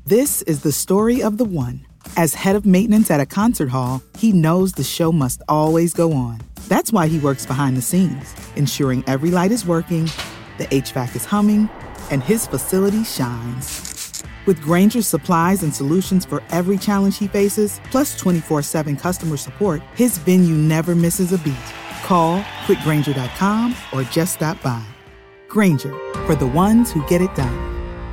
This is the story of the one. As head of maintenance at a concert hall, he knows the show must always go on. That's why he works behind the scenes, ensuring every light is working, the HVAC is humming, and his facility shines. With Grainger's supplies and solutions for every challenge he faces, plus 24/7 customer support, his venue never misses a beat. Call quickgrainger.com or just stop by. Grainger, for the ones who get it done.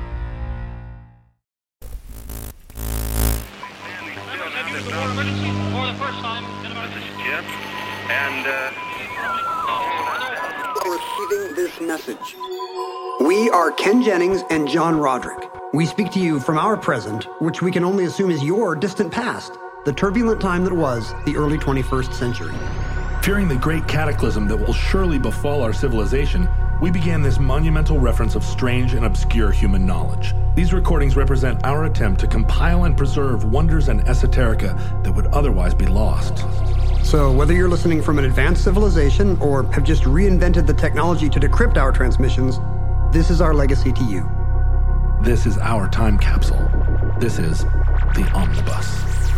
Receiving this message. We are Ken Jennings and John Roderick. We speak to you from our present, which we can only assume is your distant past, the turbulent time that was the early 21st century. Fearing the great cataclysm that will surely befall our civilization, we began this monumental reference of strange and obscure human knowledge. These recordings represent our attempt to compile and preserve wonders and esoterica that would otherwise be lost. So whether you're listening from an advanced civilization or have just reinvented the technology to decrypt our transmissions, this is our legacy to you. This is our time capsule. This is the Omnibus.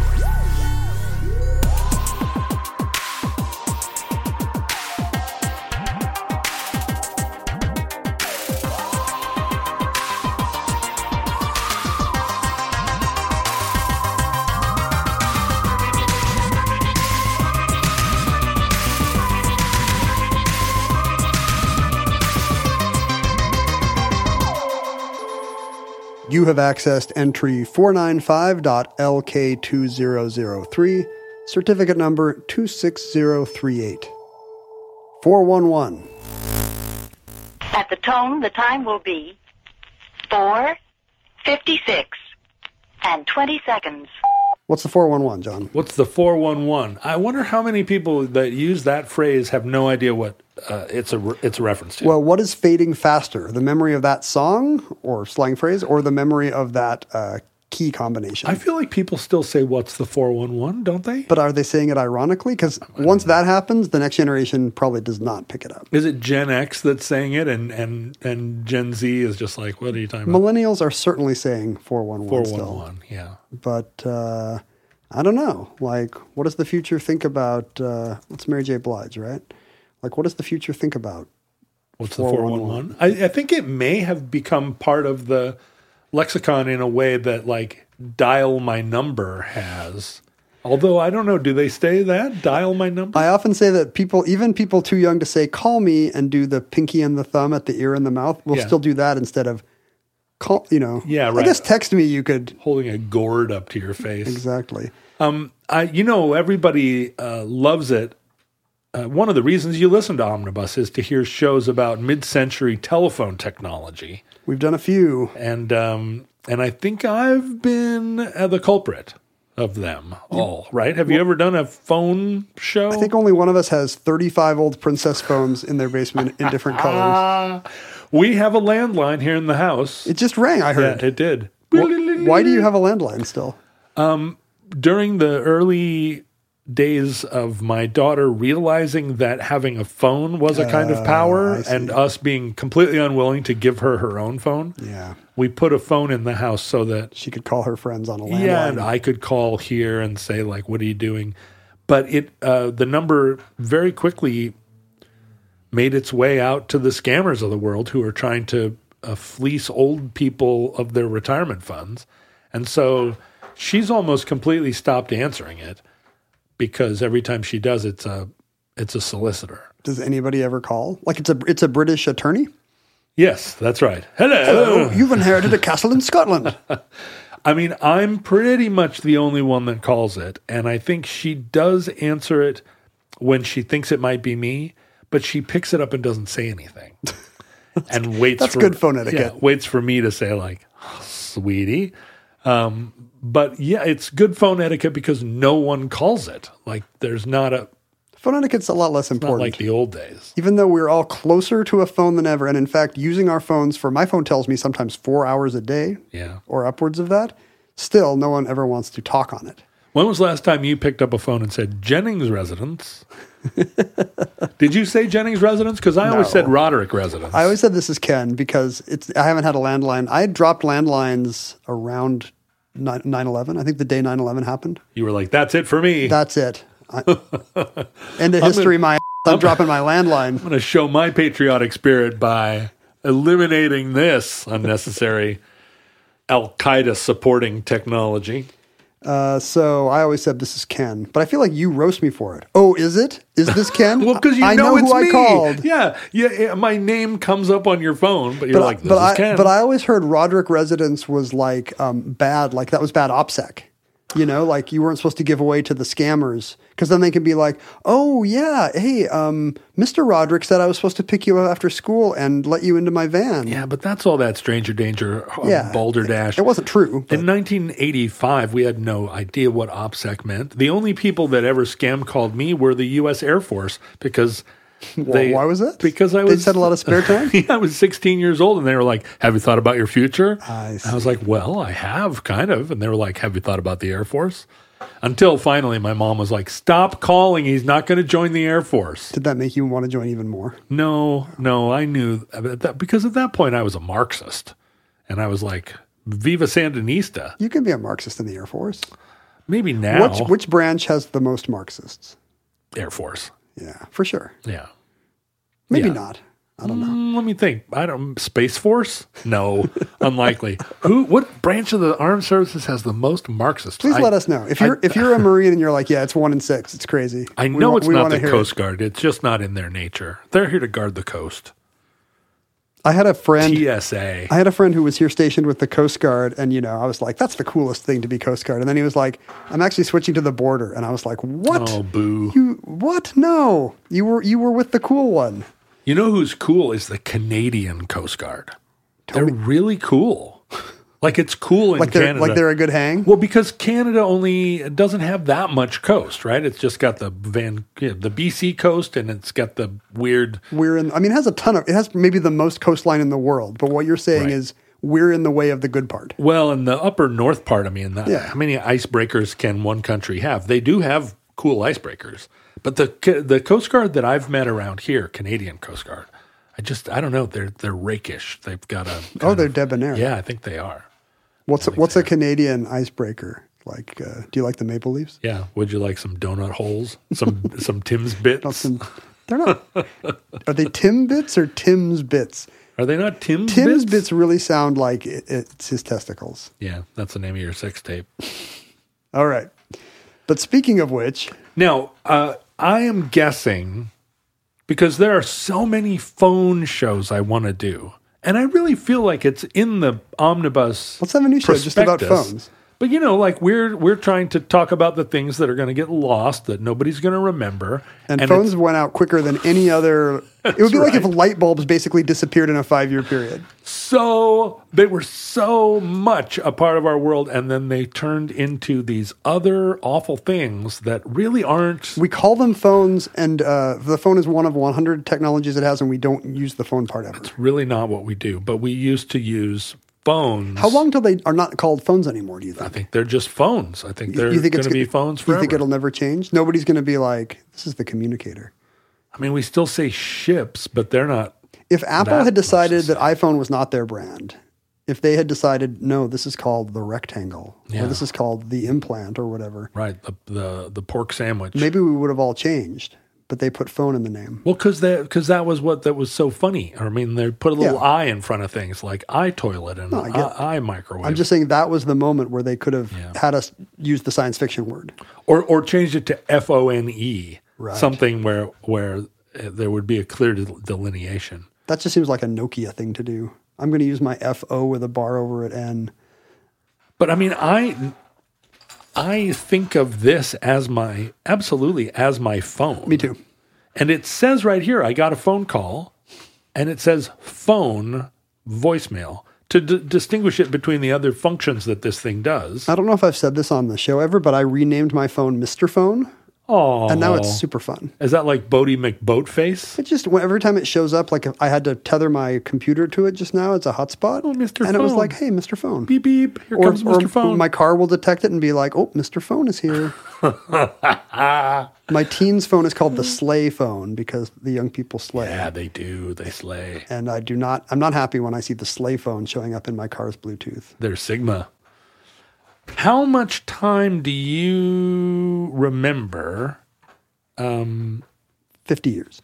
You have accessed entry 495.LK2003, certificate number 26038. 411. At the tone, the time will be 4:56 and 20 seconds. What's the 411, John? What's the 411? I wonder how many people that use that phrase have no idea what it's a reference to. Well, what is fading faster? The memory of that song or slang phrase or the memory of that key combination? I feel like people still say, what's the 411, don't they? But are they saying it ironically? Because once that happens, the next generation probably does not pick it up. Is it Gen X that's saying it and Gen Z is just like, what are you talking about? Millennials are certainly saying 411 still. 411, yeah. But I don't know. Like, what does the future think about, it's Mary J. Blige, right? Like, what does the future think about? What's the 411? I think it may have become part of the lexicon in a way that, like, dial my number has. Although, I don't know, do they say that? Dial my number? I often say that even people too young to say, call me, and do the pinky and the thumb at the ear and the mouth, will still do that instead of, call, you know. Yeah, right. I guess text me, you could. Holding a gourd up to your face. Exactly. Everybody loves it. One of the reasons you listen to Omnibus is to hear shows about mid-century telephone technology. We've done a few. And I think I've been the culprit of them all, right? Have you ever done a phone show? I think only one of us has 35 old princess phones in their basement in different colors. We have a landline here in the house. It just rang, I heard. Yeah, it did. Why do you have a landline still? During the early days of my daughter realizing that having a phone was a kind of power and us being completely unwilling to give her her own phone. Yeah. We put a phone in the house so that she could call her friends on a landline. Yeah, and I could call here and say, like, what are you doing? But the number very quickly made its way out to the scammers of the world who are trying to fleece old people of their retirement funds. And so she's almost completely stopped answering it. Because every time she does, it's a solicitor. Does anybody ever call? Like it's a British attorney? Yes, that's right. Hello. Hello. You've inherited a castle in Scotland. I mean, I'm pretty much the only one that calls it, and I think she does answer it when she thinks it might be me, but she picks it up and doesn't say anything, and waits. That's good phone etiquette. Yeah, waits for me to say, like, oh, sweetie. But yeah, it's good phone etiquette because no one calls it. Like, there's not a... Phone etiquette's a lot less important. Not like the old days. Even though we're all closer to a phone than ever, and in fact, using our phones my phone tells me sometimes 4 hours a day or upwards of that, still no one ever wants to talk on it. When was the last time you picked up a phone and said, Jennings residence? Did you say Jennings residence? Because I always said Roderick residence. I always said this is Ken because I haven't had a landline. I had dropped landlines around 9/11. I think the day 9/11 happened. You were like, that's it for me. That's it. End of history, I'm dropping my landline. I'm going to show my patriotic spirit by eliminating this unnecessary Al-Qaeda supporting technology. So I always said this is Ken, but I feel like you roast me for it. Oh, is it? Is this Ken? Well, because I know it's who me. I called. Yeah. My name comes up on your phone, but you're like, this is Ken. But I always heard Roderick Residence was like bad, like that was bad OPSEC. You know, like you weren't supposed to give away to the scammers because then they can be like, oh, yeah, hey, Mr. Roderick said I was supposed to pick you up after school and let you into my van. Yeah, but that's all that Stranger Danger, Balderdash. It wasn't true. But. In 1985, we had no idea what OPSEC meant. The only people that ever scam called me were the U.S. Air Force because... Why was that? Because they just had a lot of spare time? Yeah, I was 16 years old, and they were like, have you thought about your future? I see. I was like, well, I have, kind of. And they were like, have you thought about the Air Force? Until finally my mom was like, stop calling. He's not going to join the Air Force. Did that make you want to join even more? No, I knew that because at that point I was a Marxist. And I was like, Viva Sandinista. You can be a Marxist in the Air Force. Maybe now. Which branch has the most Marxists? Air Force. Yeah, for sure. Yeah. Maybe not. I don't know. Let me think. Space Force? No, unlikely. What branch of the armed services has the most Marxists? Please let us know. If you're a Marine and you're like, yeah, it's 1 in 6. It's crazy. I know it's not the Coast Guard. It's just not in their nature. They're here to guard the coast. I had a friend. TSA. I had a friend who was here stationed with the Coast Guard, and I was like, "That's the coolest thing to be Coast Guard." And then he was like, "I'm actually switching to the border," and I was like, "What? Oh, boo! What? No, you were with the cool one." You know who's cool is the Canadian Coast Guard. They're really cool. Like it's cool in Canada. Like they're a good hang? Well, because Canada only doesn't have that much coast, right? It's just got the BC coast, and it's got the weird. It has it has maybe the most coastline in the world, but what you're saying is we're in the way of the good part. Well, in the upper north part, how many icebreakers can one country have? They do have cool icebreakers, but the Coast Guard that I've met around here, Canadian Coast Guard, I don't know, they're rakish. They've got they're debonair. Yeah, I think they are. What's a Canadian icebreaker? Like, do you like the Maple Leafs? Yeah. Would you like some donut holes? Some Tim's bits? They're not. Are they Tim bits or Tim's bits? Are they not Tim's bits? Tim's bits really sound like it's his testicles. Yeah, that's the name of your sex tape. All right. But speaking of which. Now, I am guessing, because there are so many phone shows I want to do. And I really feel like it's in the omnibus. Let's have a new show just about phones. But like we're trying to talk about the things that are going to get lost that nobody's going to remember. And phones went out quicker than any other. It would be like if light bulbs basically disappeared in a 5-year period. So they were so much a part of our world, and then they turned into these other awful things that really aren't. We call them phones, and the phone is one of 100 technologies it has, and we don't use the phone part ever. It's really not what we do, but we used to use phones. How long till they are not called phones anymore, do you think? I think they're just phones. I think they're going to be phones forever. You think it'll never change? Nobody's going to be like, this is the communicator. I mean, we still say ships, but they're not. If Apple had decided that iPhone was not their brand, if they had decided, no, this is called the rectangle, or this is called the implant, or whatever. Right, the pork sandwich. Maybe we would have all changed, but they put phone in the name. Well, because that was so funny. I mean, they put a little I in front of things like iToilet and I microwave. I'm just saying that was the moment where they could have had us use the science fiction word. Or changed it to FONE. Right. Something where there would be a clear delineation. That just seems like a Nokia thing to do. I'm going to use my FO with a bar over it N. But I mean, I think of this as my phone. Me too. And it says right here, I got a phone call, and it says phone voicemail to distinguish it between the other functions that this thing does. I don't know if I've said this on the show ever, but I renamed my phone Mr. Phone. Oh, and now it's super fun. Is that like Bodie McBoatface? It just every time it shows up, like if I had to tether my computer to it just now. It's a hotspot. Oh, Mr. Phone. And it was like, hey, Mr. Phone. Beep, beep. Here comes Mr. Phone. My car will detect it and be like, oh, Mr. Phone is here. My teen's phone is called the Slay phone because the young people slay. Yeah, they do. They slay. And I'm not happy when I see the Slay phone showing up in my car's Bluetooth. They're Sigma. How much time do you remember? 50 years.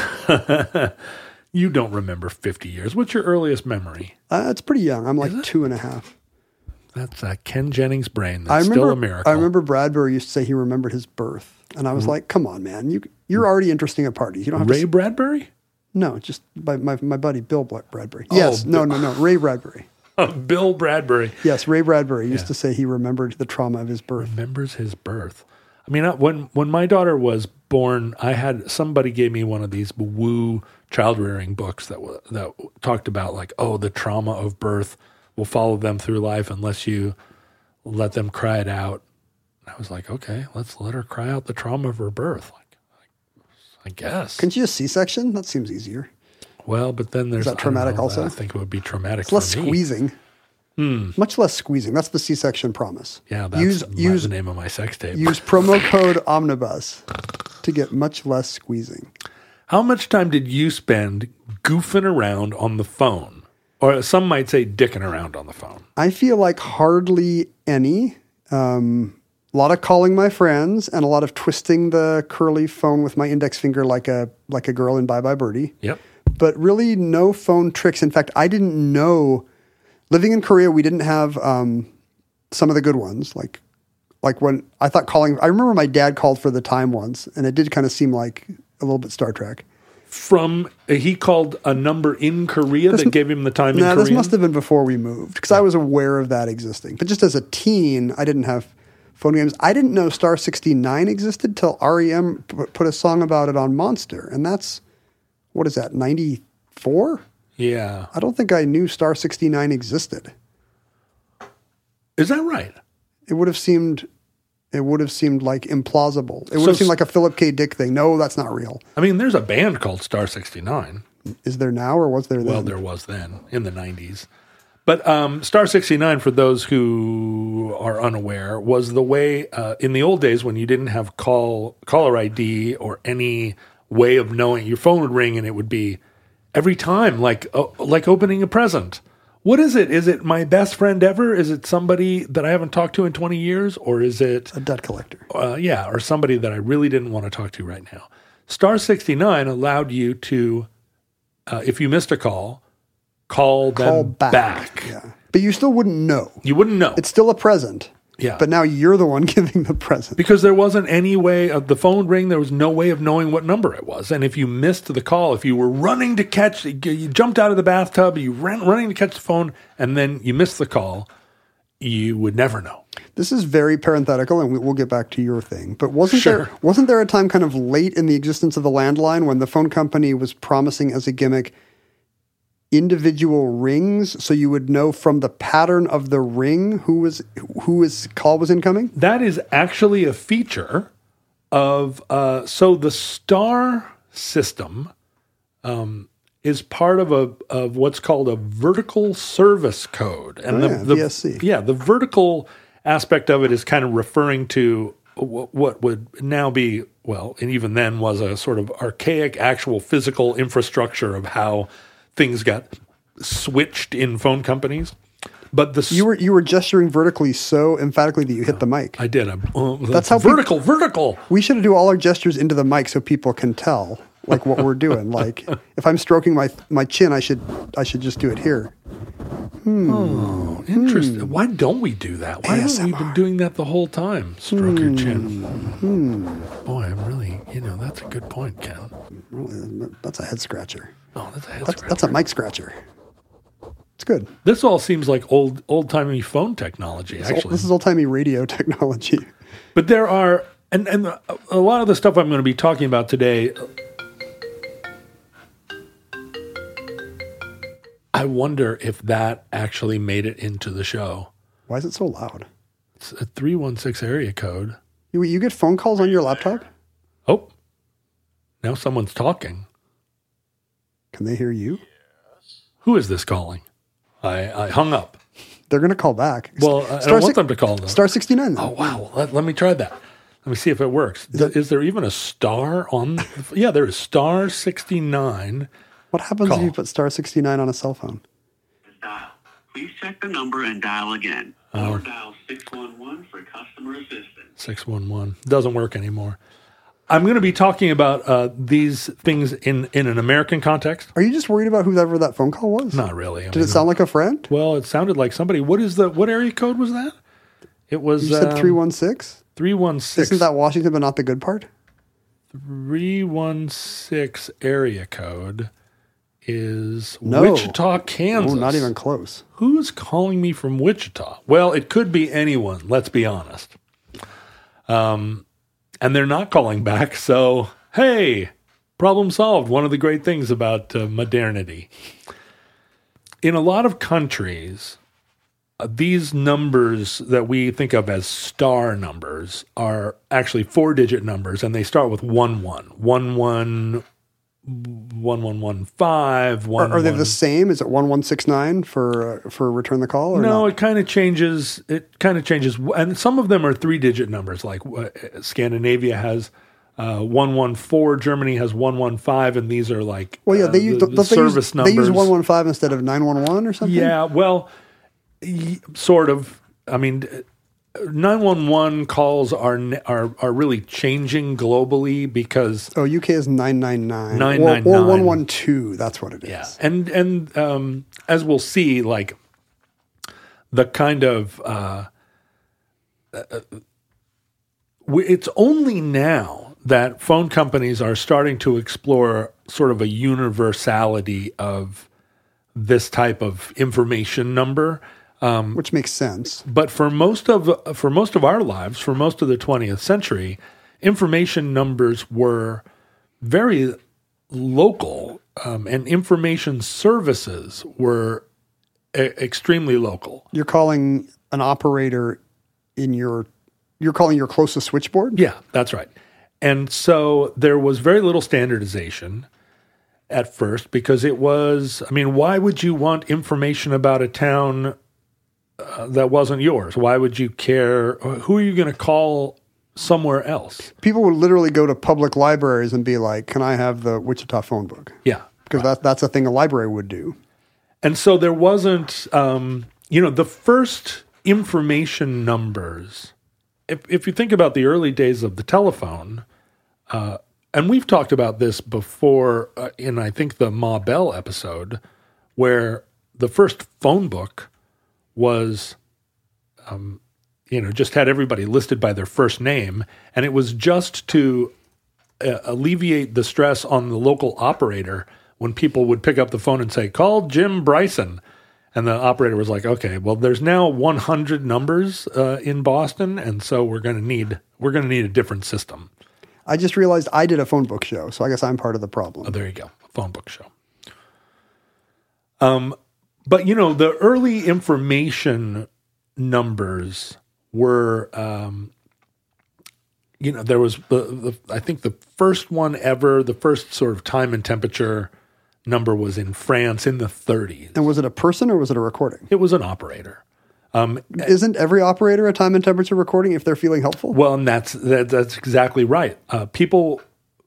You don't remember 50 years. What's your earliest memory? It's pretty young. I'm like 2.5. That's Ken Jennings' brain. That's still a miracle. I remember Bradbury used to say he remembered his birth. And I was like, come on, man. You're already interesting at parties. You don't have Ray Bradbury? No, just my buddy, Bill Bradbury. Yes. No. Ray Bradbury. Bill Bradbury. Yes, Ray Bradbury used to say he remembered the trauma of his birth. Remembers his birth. I mean, when my daughter was born, somebody gave me one of these woo child rearing books that talked about like, the trauma of birth will follow them through life unless you let them cry it out. I was like, okay, let's let her cry out the trauma of her birth. Like I guess. Couldn't you just C-section? That seems easier. Well, but then there's... Is that traumatic also? I think it would be traumatic it's less squeezing. Much less squeezing. That's the C-section promise. Yeah, that's the name of my sex tape. Use promo code Omnibus to get much less squeezing. How much time did you spend goofing around on the phone? Or some might say dicking around on the phone. I feel like hardly any. A lot of calling my friends and a lot of twisting the curly phone with my index finger like a girl in Bye Bye Birdie. Yep. But really no phone tricks. In fact, I didn't know... Living in Korea, we didn't have some of the good ones. Like when I thought calling... I remember my dad called for the time once, and it did kind of seem like a little bit Star Trek. He called a number in Korea that gave him the time in Korean? This must have been before we moved, because I was aware of that existing. But just as a teen, I didn't have phone games. I didn't know Star 69 existed till REM put a song about it on Monster. And that's, what is that, 94? Yeah. I don't think I knew Star 69 existed. Is that right? It would have seemed like implausible. It would have seemed like a Philip K. Dick thing. No, that's not real. I mean, there's a band called Star 69. Is there now or was there then? Well, there was then in the 90s. But Star 69, for those who are unaware, was the way in the old days when you didn't have caller ID or any way of knowing. Your phone would ring and it would be every time like opening a present. What is it? Is it my best friend ever? Is it somebody that I haven't talked to in 20 years? Or is it... a debt collector. Or somebody that I really didn't want to talk to right now. Star 69 allowed you to, if you missed a call them back. Yeah. But you still wouldn't know. You wouldn't know. It's still a present. Yeah. But now you're the one giving the present. Because there wasn't any way of the phone ring. There was no way of knowing what number it was. And if you missed the call, if you were running to catch, you jumped out of the bathtub, you ran running to catch the phone, and then you missed the call, you would never know. This is very parenthetical, and we'll get back to your thing. But wasn't there a time kind of late in the existence of the landline when the phone company was promising as a gimmick individual rings, so you would know from the pattern of the ring whose call was incoming? That is actually a feature of so the Star system is part of what's called a vertical service code, and the VSC. Yeah, the vertical aspect of it is kind of referring to what would now be, well, and even then was a sort of archaic actual physical infrastructure of how things got switched in phone companies. But you were gesturing vertically so emphatically that you hit the mic. I did. That's how vertical. We should do all our gestures into the mic so people can tell like what we're doing. Like if I'm stroking my chin, I should just do it here. Oh, interesting. Why don't we do that? Why haven't we been doing that the whole time? Stroke your chin. Boy, I'm really, that's a good point, Ken. That's a head scratcher. Oh, that's a head scratcher. That's a mic scratcher. It's good. This all seems like old-timey phone technology, actually. This is old-timey radio technology. But there are, and a lot of the stuff I'm going to be talking about today, I wonder if that actually made it into the show. Why is it so loud? It's a 316 area code. You get phone calls on your laptop? Oh, now someone's talking. Can they hear you? Yes. Who is this calling? I hung up. They're going to call back. Well, I don't want them to call them. Star 69. Oh, wow. Let me try that. Let me see if it works. Is there even a star on? Yeah, there is Star 69. What happens if you put Star 69 on a cell phone? Dial. Please check the number and dial again. Or dial 611 for customer assistance. 611 doesn't work anymore. I'm going to be talking about these things in an American context. Are you just worried about whoever that phone call was? Not really. Did it sound like a friend? Well, it sounded like somebody. What area code was that? It was. You said 316? 316. Isn't that Washington, but not the good part? 316 area code is Wichita, Kansas. Oh, not even close. Who's calling me from Wichita? Well, it could be anyone. Let's be honest. And they're not calling back. So, hey, problem solved. One of the great things about modernity. In a lot of countries, these numbers that we think of as star numbers are actually 4-digit numbers, and they start with 11. 11, 1115. Are they the same? Is it 1169 for return the call? Or no, not? it kind of changes. And some of them are 3-digit numbers. Like Scandinavia has 114, Germany has 115, and these are like the service numbers. They use 115 instead of 911 or something. Yeah, well, sort of. I mean, 911 calls are really changing globally because UK is 999 999 or 112. That's what it is. Yeah, and as we'll see, like the kind of it's only now that phone companies are starting to explore sort of a universality of this type of information number. Which makes sense. But for most of our lives, for most of the 20th century, information numbers were very local, and information services were extremely local. You're calling an operator you're calling your closest switchboard? Yeah, that's right. And so there was very little standardization at first because it was, I mean, why would you want information about a town that wasn't yours? Why would you care? Who are you going to call somewhere else? People would literally go to public libraries and be like, can I have the Wichita phone book? Yeah. Because that's a thing a library would do. And so there wasn't, the first information numbers, if you think about the early days of the telephone, and we've talked about this before in, I think, the Ma Bell episode, where the first phone book was, just had everybody listed by their first name. And it was just to alleviate the stress on the local operator when people would pick up the phone and say, call Jim Bryson. And the operator was like, okay, well, there's now 100 numbers in Boston. And so we're going to need a different system. I just realized I did a phone book show. So I guess I'm part of the problem. Oh, there you go. A phone book show. But, the early information numbers were, there was, I think the first one ever, the first sort of time and temperature number was in France in the 30s. And was it a person or was it a recording? It was an operator. Isn't every operator a time and temperature recording if they're feeling helpful? Well, and that's exactly right. People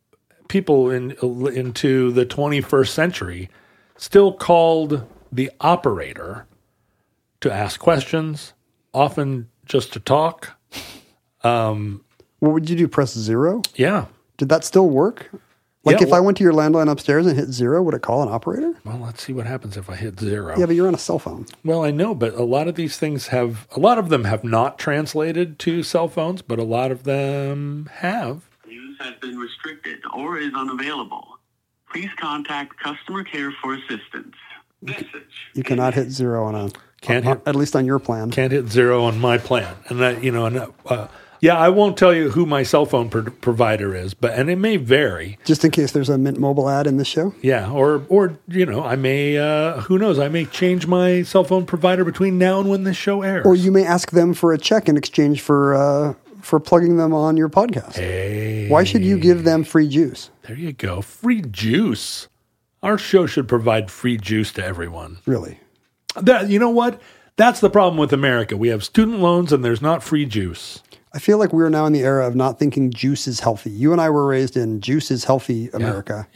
into the 21st century still called the operator to ask questions, often just to talk. What would you do? Press 0? Yeah. Did that still work? Like if I went to your landline upstairs and hit 0, would it call an operator? Well, let's see what happens if I hit 0. Yeah, but you're on a cell phone. Well, I know, but a lot of these things a lot of them have not translated to cell phones, but a lot of them have. Use has been restricted or is unavailable. Please contact customer care for assistance. Message. You cannot hit 0 on at least on your plan. Can't hit 0 on my plan. And that, I won't tell you who my cell phone provider is, and it may vary. Just in case there's a Mint Mobile ad in this show? Yeah, or I may, who knows, I may change my cell phone provider between now and when this show airs. Or you may ask them for a check in exchange for plugging them on your podcast. Hey. Why should you give them free juice? There you go. Free juice. Our show should provide free juice to everyone. Really? You know what? That's the problem with America. We have student loans and there's not free juice. I feel like we're now in the era of not thinking juice is healthy. You and I were raised in juice is healthy America. Yeah.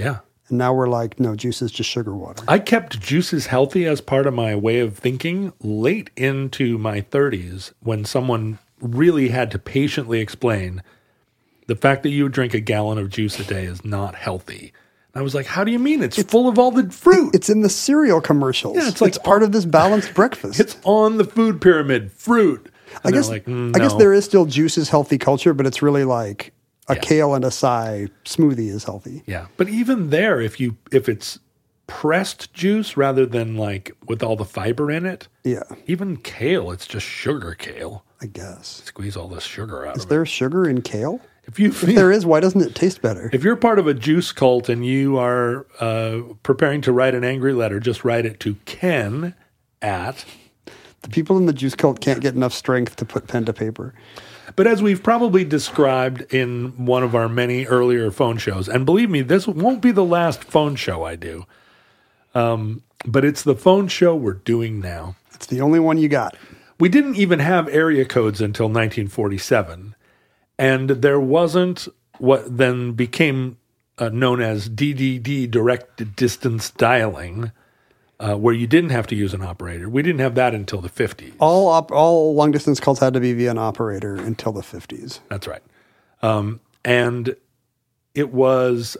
And now we're like, no, juice is just sugar water. I kept juices healthy as part of my way of thinking late into my 30s when someone really had to patiently explain the fact that you drink a gallon of juice a day is not healthy. I was like, how do you mean? It's full of all the fruit. It's in the cereal commercials. Yeah, it's like it's part of this balanced breakfast. It's on the food pyramid, fruit. And I guess, like, I guess there is still juice is healthy culture, but it's really like a kale and acai smoothie is healthy. Yeah. But even there, if it's pressed juice rather than like with all the fiber in it, Yeah, even kale, it's just sugar kale. I guess. Squeeze all this sugar out Is of there it. sugar in kale? If there is, why doesn't it taste better? If you're part of a juice cult and you are preparing to write an angry letter, just write it to Ken at. The people in the juice cult can't get enough strength to put pen to paper. But as we've probably described in one of our many earlier phone shows, and believe me, this won't be the last phone show I do, but it's the phone show we're doing now. It's the only one you got. We didn't even have area codes until 1947. And there wasn't what then became known as DDD, direct distance dialing, where you didn't have to use an operator. We didn't have that until the 50s. All long distance calls had to be via an operator until the 50s. That's right. And it was...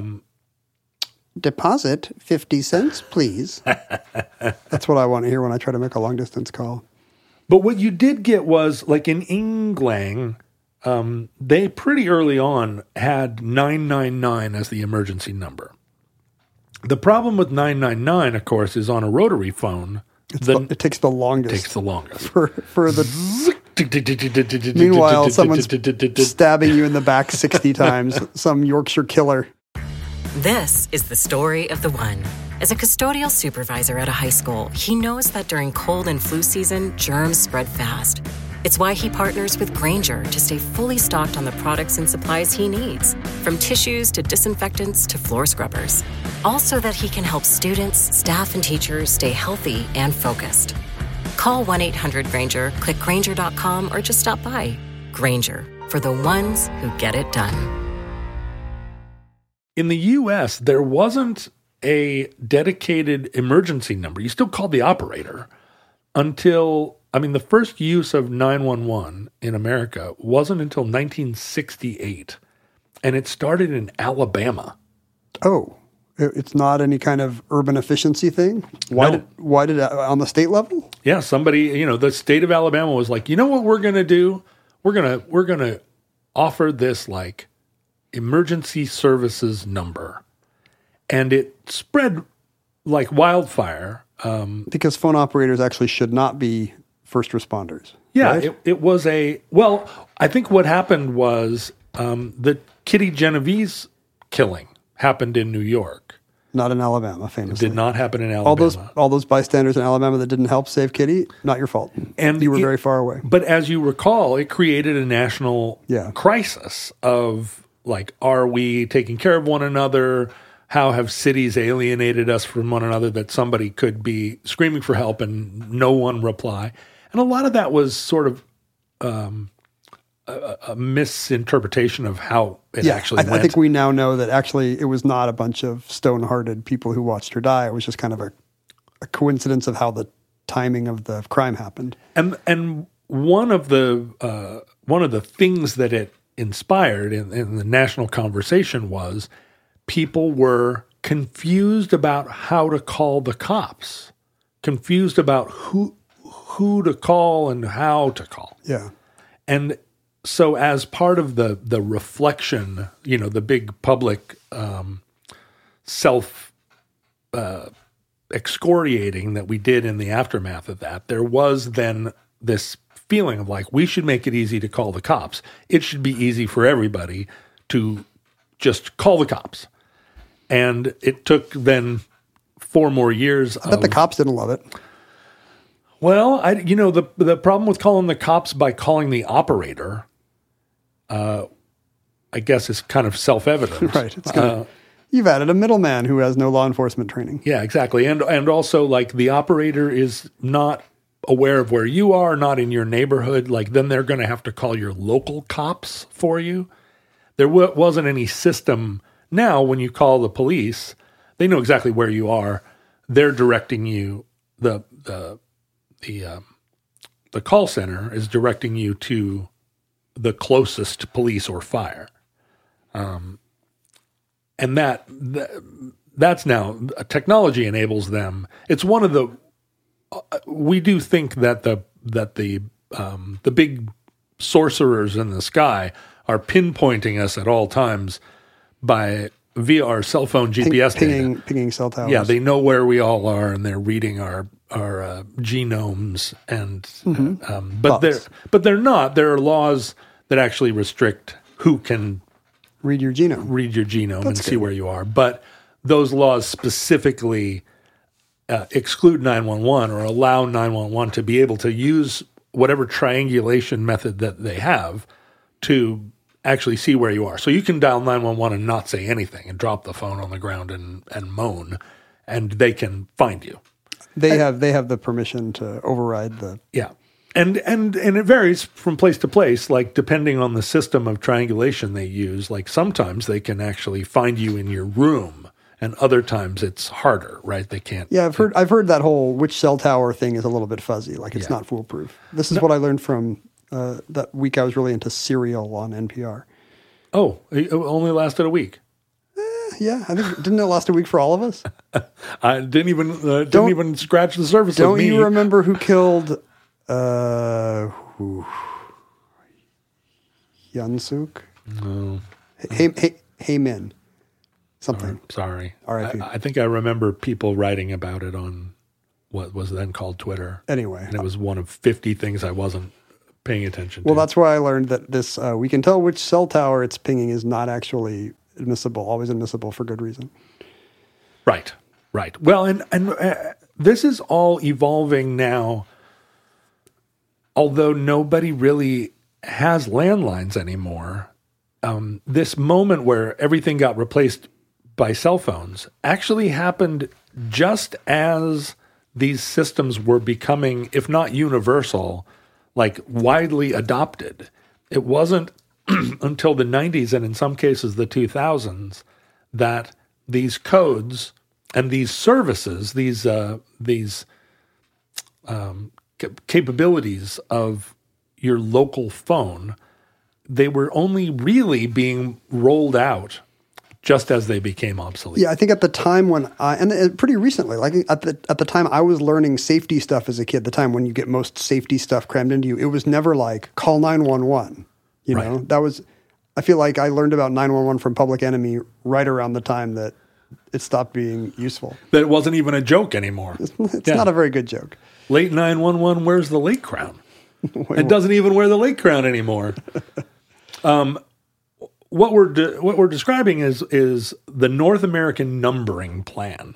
Deposit 50 cents, please. That's what I want to hear when I try to make a long distance call. But what you did get was, like in England... they pretty early on had 999 as the emergency number. The problem with 999, of course, is on a rotary phone. It takes the longest. Takes the longest. For the meanwhile, someone's stabbing you in the back 60 times. Some Yorkshire killer. This is the story of the one. As a custodial supervisor at a high school, he knows that during cold and flu season, germs spread fast. It's why he partners with Grainger to stay fully stocked on the products and supplies he needs, from tissues to disinfectants to floor scrubbers. Also that he can help students, staff, and teachers stay healthy and focused. Call 1-800-GRAINGER, click Grainger.com, or just stop by. Grainger, for the ones who get it done. In the U.S., there wasn't a dedicated emergency number. You still called the operator until... the first use of 911 in America wasn't until 1968, and it started in Alabama. Oh, it's not any kind of urban efficiency thing? Why did on the state level? Yeah, somebody, the state of Alabama was like, you know what we're going to do? We're going to offer this like emergency services number. And it spread like wildfire. Because phone operators actually should not be first responders. Yeah, right? it was I think what happened was the Kitty Genovese killing happened in New York. Not in Alabama, famously. It did not happen in Alabama. All those bystanders in Alabama that didn't help save Kitty, not your fault. And you were very far away. But as you recall, it created a national crisis of like, are we taking care of one another? How have cities alienated us from one another that somebody could be screaming for help and no one reply? And a lot of that was sort of a misinterpretation of how it actually went. I think we now know that actually it was not a bunch of stone-hearted people who watched her die. It was just kind of a coincidence of how the timing of the crime happened. And one of the things that it inspired in the national conversation was people were confused about how to call the cops, confused about who to call and how to call. Yeah. And so as part of the reflection, the big public self excoriating that we did in the aftermath of that, there was then this feeling of like, we should make it easy to call the cops. It should be easy for everybody to just call the cops. And it took then 4 more years. I bet the cops didn't love it. Well, the problem with calling the cops by calling the operator, I guess, is kind of self-evident. Right. You've added a middleman who has no law enforcement training. Yeah, exactly. And also, like, the operator is not aware of where you are, not in your neighborhood. Like, then they're going to have to call your local cops for you. There wasn't any system. Now, when you call the police, they know exactly where you are. They're directing you. The call center is directing you to the closest police or fire. And that's now technology enables them. It's one of the. We do think that the big sorcerers in the sky are pinpointing us at all times via our cell phone GPS data. Pinging cell towers. Yeah, they know where we all are, and they're reading our genomes. And but they're not. There are laws that actually restrict who can read your genome and see where you are. But those laws specifically exclude 911 or allow 911 to be able to use whatever triangulation method that they have to actually see where you are. So you can dial 911 and not say anything and drop the phone on the ground and moan, and they can find you. They have the permission to override the... Yeah. And it varies from place to place, like depending on the system of triangulation they use. Like sometimes they can actually find you in your room, and other times it's harder, right? They can't. Yeah, I've heard that whole which cell tower thing is a little bit fuzzy. Like it's not foolproof. This is what I learned from that week I was really into Serial on NPR. Oh, it only lasted a week. Yeah, I think didn't it last a week for all of us? I didn't even scratch the surface. Don't of me. you remember who killed Hyunsuk? No. Hey Min. Something. Sorry. R.I.P. I think I remember people writing about it on what was then called Twitter. Anyway. And it was one of 50 things I wasn't paying attention to. Well, that's why I learned that this, we can tell which cell tower it's pinging is not actually always admissible for good reason. Right. Well, and this is all evolving now, although nobody really has landlines anymore. This moment where everything got replaced by cell phones actually happened just as these systems were becoming, if not universal, like widely adopted. It wasn't until the 90s and in some cases the 2000s that these codes and these services, these capabilities of your local phone, they were only really being rolled out just as they became obsolete. Yeah, I think at the time when pretty recently, like at the time I was learning safety stuff as a kid, the time when you get most safety stuff crammed into you, it was never like call 911. You know, that was, I feel like I learned about 911 from Public Enemy right around the time that it stopped being useful. That it wasn't even a joke anymore. It's not a very good joke. Late 911, where's the late crown? It doesn't even wear the late crown anymore. What we're describing is the North American numbering plan,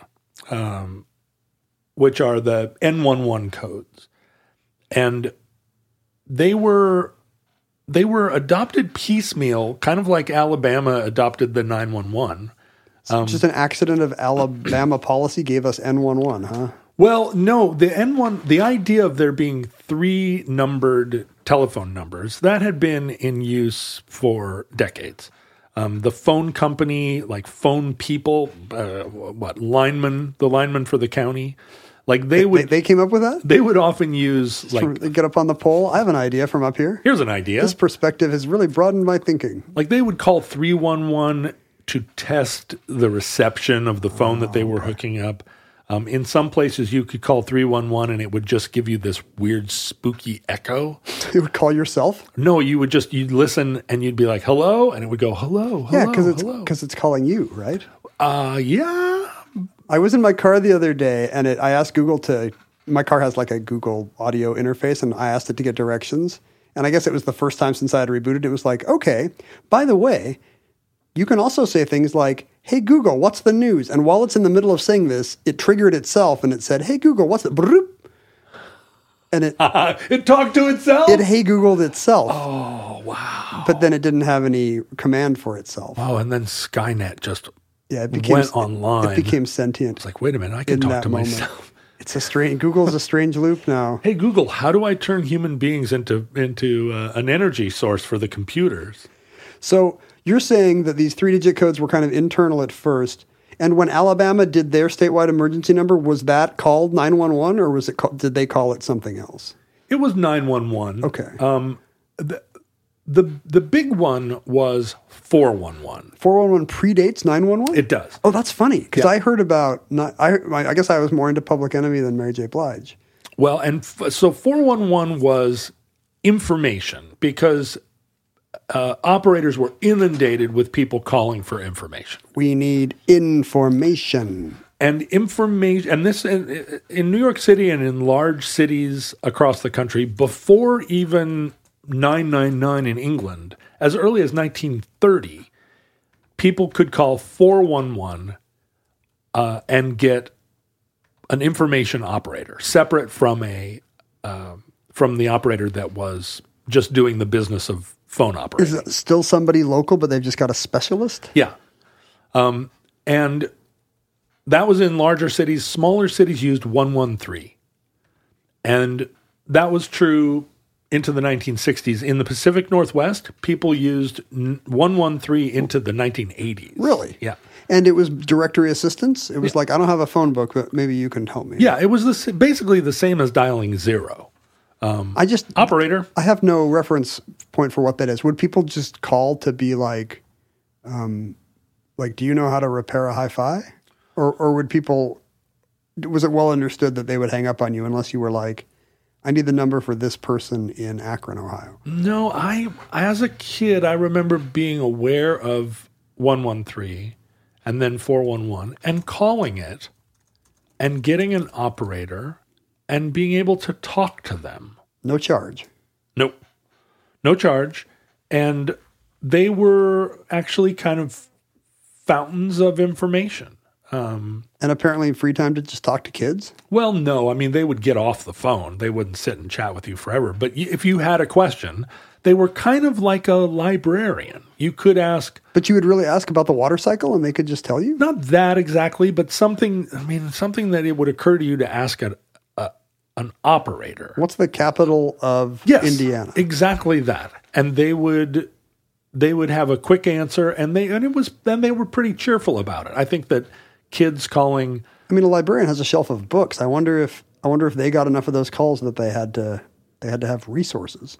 which are the N11 codes, and they were adopted piecemeal, kind of like Alabama adopted the 911. Just an accident of Alabama policy gave us N11, huh? Well, no, the N1, the idea of there being 3 numbered telephone numbers, that had been in use for decades. The phone company, like Phone People, the lineman for the county, like they came up with that? They would often use they get up on the pole. I have an idea from up here. Here's an idea. This perspective has really broadened my thinking. Like they would call 311 to test the reception of the phone that they were hooking up. In some places, you could call 311 and it would just give you this weird, spooky echo. You would call yourself? No, you'd listen and you'd be like, hello? And it would go, hello. Yeah, because it's calling you, right? Yeah. I was in my car the other day and I asked Google my car has like a Google audio interface, and I asked it to get directions. And I guess it was the first time since I had rebooted. It was like, okay, by the way, you can also say things like, hey, Google, what's the news? And while it's in the middle of saying this, it triggered itself and it said, hey, Google, what's the... And it... it talked to itself? It hey Googled itself. Oh, wow. But then it didn't have any command for itself. Oh, and then Skynet just went online. It became sentient. It's like, wait a minute, I can talk to myself. Google's a strange loop now. Hey, Google, how do I turn human beings into an energy source for the computers? So... You're saying that these 3-digit codes were kind of internal at first, And when Alabama did their statewide emergency number, was that called 911 or was it did they call it something else? It was 911. Okay. The big one was 411. 411 predates 911? It does. Oh, that's funny because Yeah. I heard about I guess I was more into Public Enemy than Mary J. Blige. Well, and so 411 was information because operators were inundated with people calling for information. We need information. And information, and this in New York City and in large cities across the country, before even 999 in England, as early as 1930, people could call 411 and get an information operator separate from the operator that was just doing the business of phone operating. Is it still somebody local, but they've just got a specialist? Yeah. And that was in larger cities. Smaller cities used 113. And that was true into the 1960s. In the Pacific Northwest, people used 113 into the 1980s. Really? Yeah. And it was directory assistance? It was like, I don't have a phone book, but maybe you can help me. Yeah, it was basically the same as dialing 0. Operator. I have no reference point for what that is. Would people just call to be like, do you know how to repair a hi-fi? Or would people, was it well understood that they would hang up on you unless you were like, I need the number for this person in Akron, Ohio? No, I as a kid, I remember being aware of 113 and then 411 and calling it and getting an operator and being able to talk to them. No charge. Nope. No charge. And they were actually kind of fountains of information. And apparently free time to just talk to kids? Well, no. I mean, they would get off the phone. They wouldn't sit and chat with you forever. But if you had a question, they were kind of like a librarian. You could ask. But you would really ask about the water cycle and they could just tell you? Not that exactly, but something that it would occur to you to ask an operator. What's the capital of Indiana? Exactly that. And they would have a quick answer and they were pretty cheerful about it. I think that kids calling. I mean, a librarian has a shelf of books. I wonder if they got enough of those calls that they had to have resources.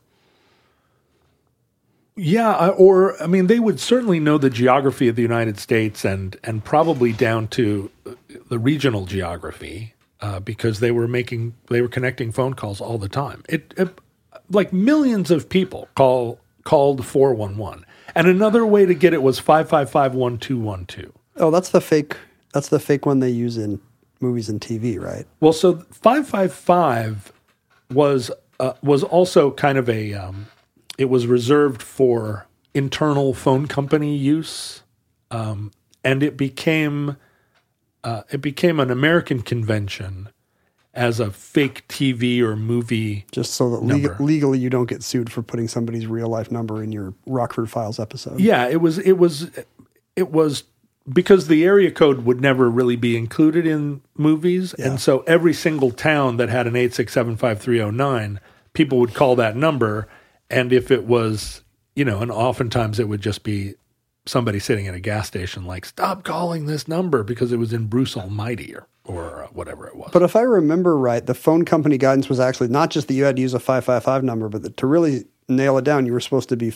Yeah, they would certainly know the geography of the United States and probably down to the regional geography because they were connecting phone calls all the time. It like millions of people called 411, and another way to get it was 555-1212. Oh, that's the fake one they use in movies and TV, right? Well, so 555 was also kind of it was reserved for internal phone company use, and it became an American convention as a fake TV or movie. Just so that legally you don't get sued for putting somebody's real life number in your Rockford Files episode. Yeah, it was because the area code would never really be included in movies, and so every single town that had an 8675309, people would call that number, and if it was, and oftentimes it would just be somebody sitting at a gas station like, stop calling this number because it was in Bruce Almighty or whatever it was. But if I remember right, the phone company guidance was actually not just that you had to use a 555 number, but that to really nail it down, you were supposed to be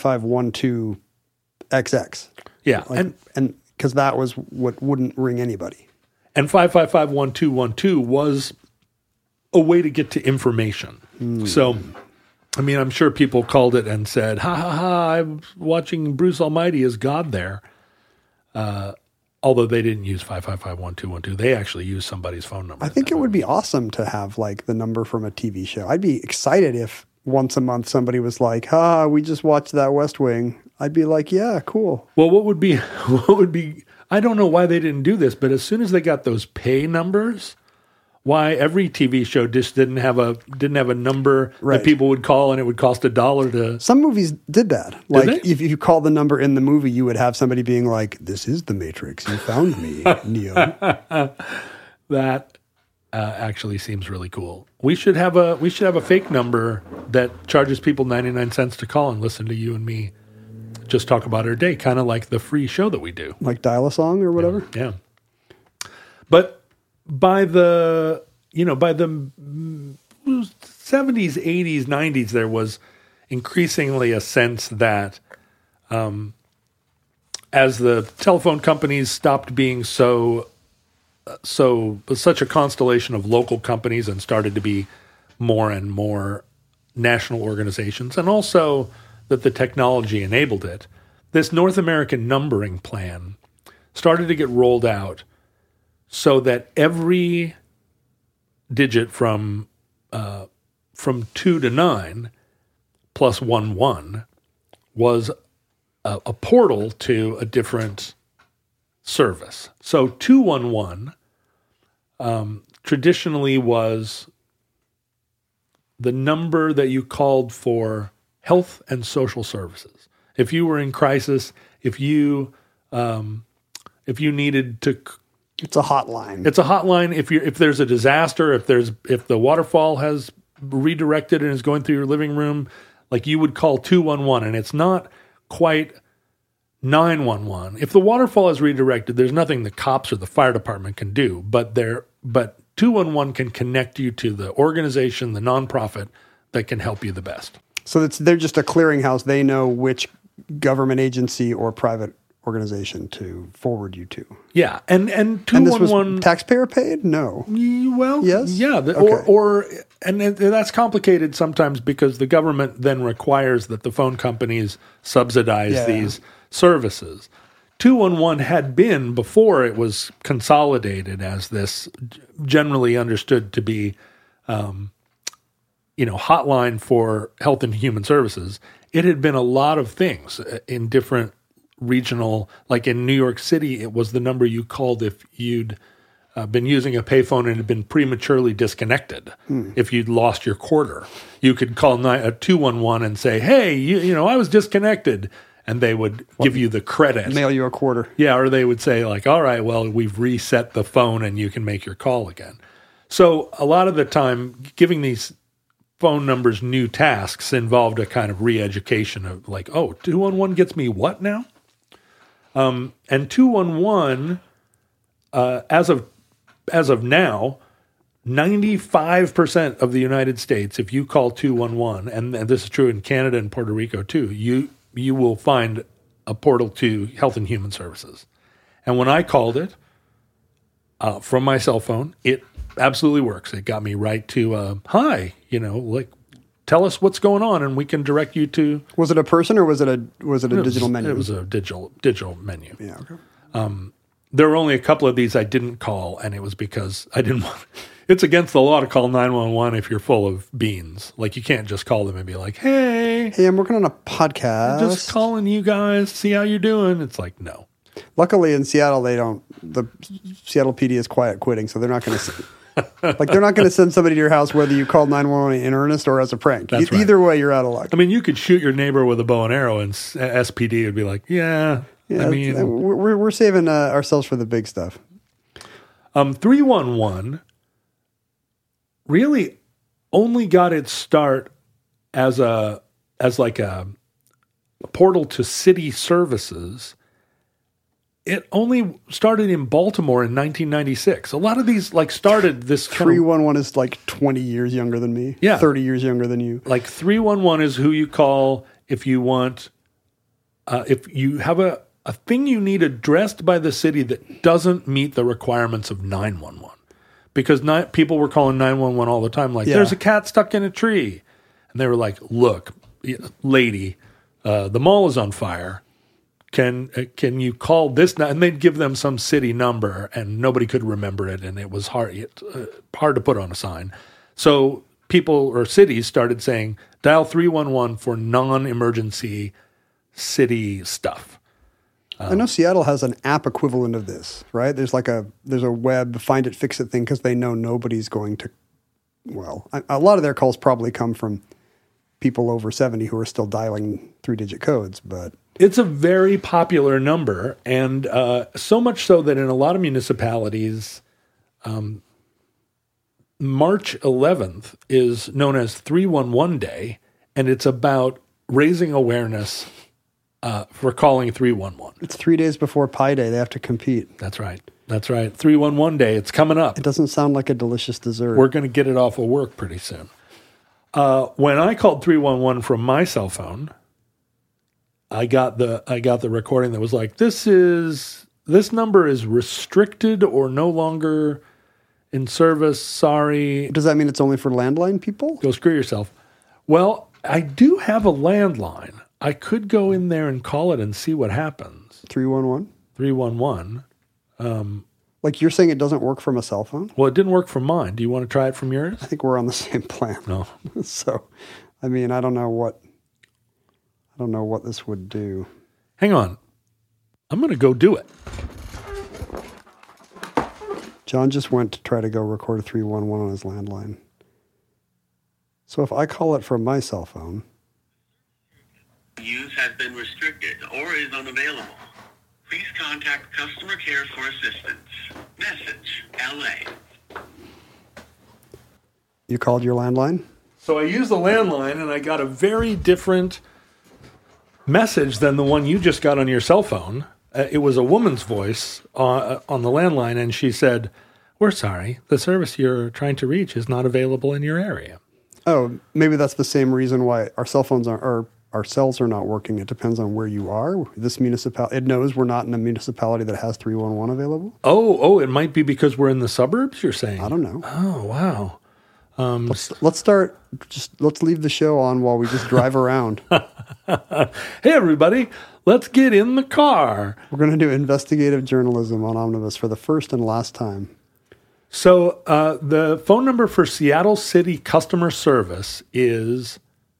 555-12XX. Yeah. And because that was what wouldn't ring anybody. And 555-1212 was a way to get to information. So, I'm sure people called it and said, ha, ha, ha, I'm watching Bruce Almighty as God there. Although they didn't use 555-1212. They actually used somebody's phone number. I think it would be awesome to have like the number from a TV show. I'd be excited if once a month somebody was like, we just watched that West Wing. I'd be like, yeah, cool. Well, what would be, I don't know why they didn't do this, but as soon as they got those pay numbers, why every TV show just didn't have a number that people would call and it would cost $1 to. Some movies did that. Like if you call the number in the movie, you would have somebody being like, "This is the Matrix. You found me, Neo." That actually seems really cool. We should have a fake number that charges people 99 cents to call and listen to you and me just talk about our day, kind of like the free show that we do. Like Dial a Song or whatever? Yeah. But by the 70s, 80s, 90s, there was increasingly a sense that as the telephone companies stopped being such a constellation of local companies and started to be more and more national organizations, and also that the technology enabled it, this North American numbering plan started to get rolled out so that every digit from 2 to 9 plus 1 was a portal to a different service. So 211 traditionally was the number that you called for health and social services. If you were in crisis, if you needed to, it's a hotline. It's a hotline. If there's a disaster, if the waterfall has redirected and is going through your living room, like you would call 211, and it's not quite 911. If the waterfall is redirected, there's nothing the cops or the fire department can do, but 211 can connect you to the organization, the nonprofit that can help you the best. So they're just a clearinghouse. They know which government agency or private organization to forward you to. Yeah, and 211 and this was taxpayer paid? No. Well, yes. Yeah, Okay. And that's complicated sometimes because the government then requires that the phone companies subsidize these services. 211 had been, before it was consolidated as this generally understood to be hotline for health and human services, it had been a lot of things in different regional, like in New York City, it was the number you called if you'd been using a payphone and had been prematurely disconnected. If you'd lost your quarter, you could call 211 and say, hey, I was disconnected. And they would give you the credit. Mail you a quarter. Yeah, or they would say like, all right, well, we've reset the phone and you can make your call again. So a lot of the time, giving these phone numbers new tasks involved a kind of re-education of like, 211 gets me what now? And 211, as of now, 95% of the United States, if you call 211, and this is true in Canada and Puerto Rico too, you will find a portal to health and human services. And when I called it from my cell phone, it absolutely works. It got me right to, hi, tell us what's going on and we can direct you to. Was it a person or was it a digital menu? It was a digital menu. Yeah, okay. There were only a couple of these I didn't call, and it was because I didn't want. It's against the law to call 911 if you're full of beans. Like, you can't just call them and be like, hey, I'm working on a podcast. I'm just calling you guys, see how you're doing. It's like, no. Luckily in Seattle, the Seattle PD is quiet quitting, so they're not going to, they're not going to send somebody to your house whether you called 911 in earnest or as a prank. That's right. Either way, you're out of luck. I mean, you could shoot your neighbor with a bow and arrow, and SPD would be like, yeah. I mean, we're saving ourselves for the big stuff. 311 really only got its start as a portal to city services. It only started in Baltimore in 1996. A lot of these started this 311 is 20 years younger than me. Yeah. 30 years younger than you. 311 is who you call if you want, if you have a thing you need addressed by the city that doesn't meet the requirements of 911. Because people were calling 911 all the time, there's a cat stuck in a tree. And they were like, look, lady, the mall is on fire. Can you call this? And they'd give them some city number, and nobody could remember it, and it was hard to put on a sign. So people or cities started saying, dial 311 for non-emergency city stuff. I know Seattle has an app equivalent of this, right? There's a web find it, fix it thing because they know nobody's going to. Well, a lot of their calls probably come from people over 70 who are still dialing 3-digit codes, but it's a very popular number, and so much so that in a lot of municipalities, March 11th is known as 311 Day, and it's about raising awareness for calling 311. It's 3 days before Pi Day. They have to compete. That's right. That's right. 311 day. It's coming up. It doesn't sound like a delicious dessert. We're going to get it off of work pretty soon. When I called 311 from my cell phone, I got the recording that was like, this number is restricted or no longer in service. Sorry. Does that mean it's only for landline people? Go screw yourself. Well, I do have a landline. I could go in there and call it and see what happens. 311? 311. Like you're saying it doesn't work from a cell phone? Well, it didn't work from mine. Do you want to try it from yours? I think we're on the same plan. No. So, I mean, I don't know what this would do. Hang on. I'm going to go do it. John just went to try to go record a 311 on his landline. So if I call it from my cell phone. Use has been restricted or is unavailable. Please contact customer care for assistance. Message, LA. You called your landline? So I used the landline and I got a very different message than the one you just got on your cell phone. It was a woman's voice on the landline, and she said, "We're sorry, the service you're trying to reach is not available in your area." Oh, maybe that's the same reason why our cell phones or our cells are not working. It depends on where you are. This municipality, it knows we're not in a municipality that has 311 available. Oh, it might be because we're in the suburbs, you're saying? I don't know. Oh, wow. Let's leave the show on while we just drive around. Hey, everybody, let's get in the car. We're going to do investigative journalism on Omnibus for the first and last time. So the phone number for Seattle City customer service is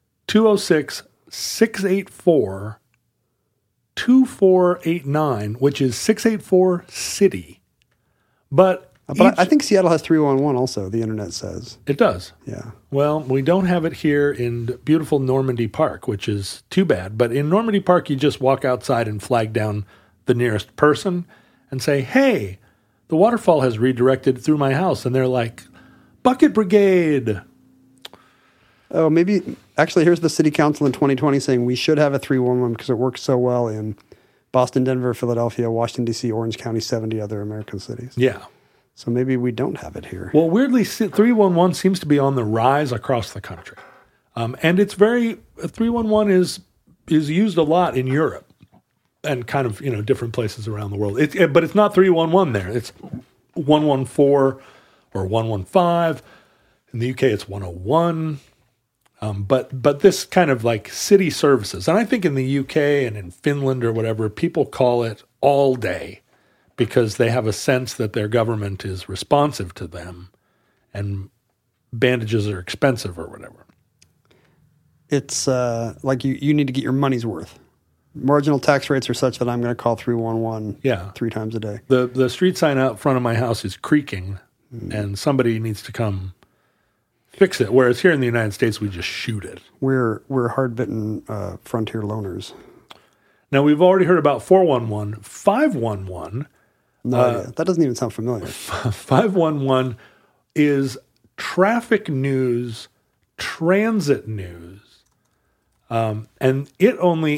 206-684-2489, which is 684-CITY. But I think Seattle has 311 also, the internet says. It does. Yeah. Well, we don't have it here in beautiful Normandy Park, which is too bad. But in Normandy Park, you just walk outside and flag down the nearest person and say, "Hey, the waterfall has redirected through my house." And they're like, "Bucket Brigade." Oh, maybe. Actually, here's the city council in 2020 saying we should have a 311 because it works so well in Boston, Denver, Philadelphia, Washington, D.C., Orange County, 70 other American cities. Yeah. So maybe we don't have it here. Well, weirdly, 311 seems to be on the rise across the country. And it's 311 is used a lot in Europe and kind of, different places around the world. But it's not 311 there. It's 114 or 115. In the UK, it's 101. But this kind of like city services. And I think in the UK and in Finland or whatever, people call it all day, because they have a sense that their government is responsive to them and bandages are expensive or whatever. It's like you need to get your money's worth. Marginal tax rates are such that I'm going to call 311 3 times a day. The street sign out front of my house is creaking, and somebody needs to come fix it. Whereas here in the United States, we just shoot it. We're hard-bitten frontier loners. Now, we've already heard about 411. 511... No idea. That doesn't even sound familiar. 511 is traffic news, transit news, and it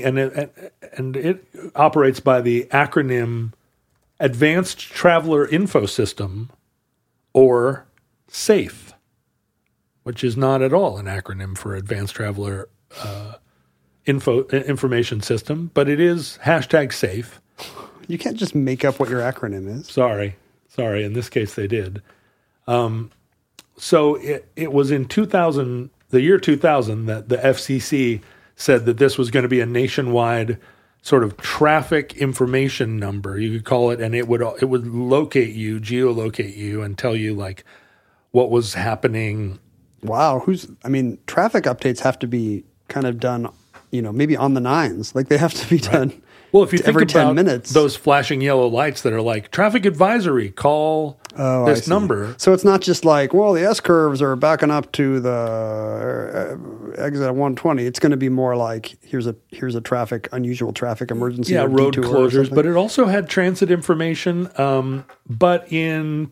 operates by the acronym Advanced Traveler Info System, or SAFE, which is not at all an acronym for Advanced Traveler Information System, but it is #SAFE. You can't just make up what your acronym is. Sorry. In this case, they did. So it was in 2000, the year 2000, that the FCC said that this was going to be a nationwide sort of traffic information number, you could call it, and it would locate you, geolocate you, and tell you like what was happening. Wow, traffic updates have to be kind of done, maybe on the nines. Like they have to be done. Right. Well, if you think every about 10 minutes. Those flashing yellow lights that are like, traffic advisory, call this number. So it's not just like, well, the S-curves are backing up to the exit 120. It's going to be more like, here's a unusual traffic emergency. Yeah, road closures. But it also had transit information. But in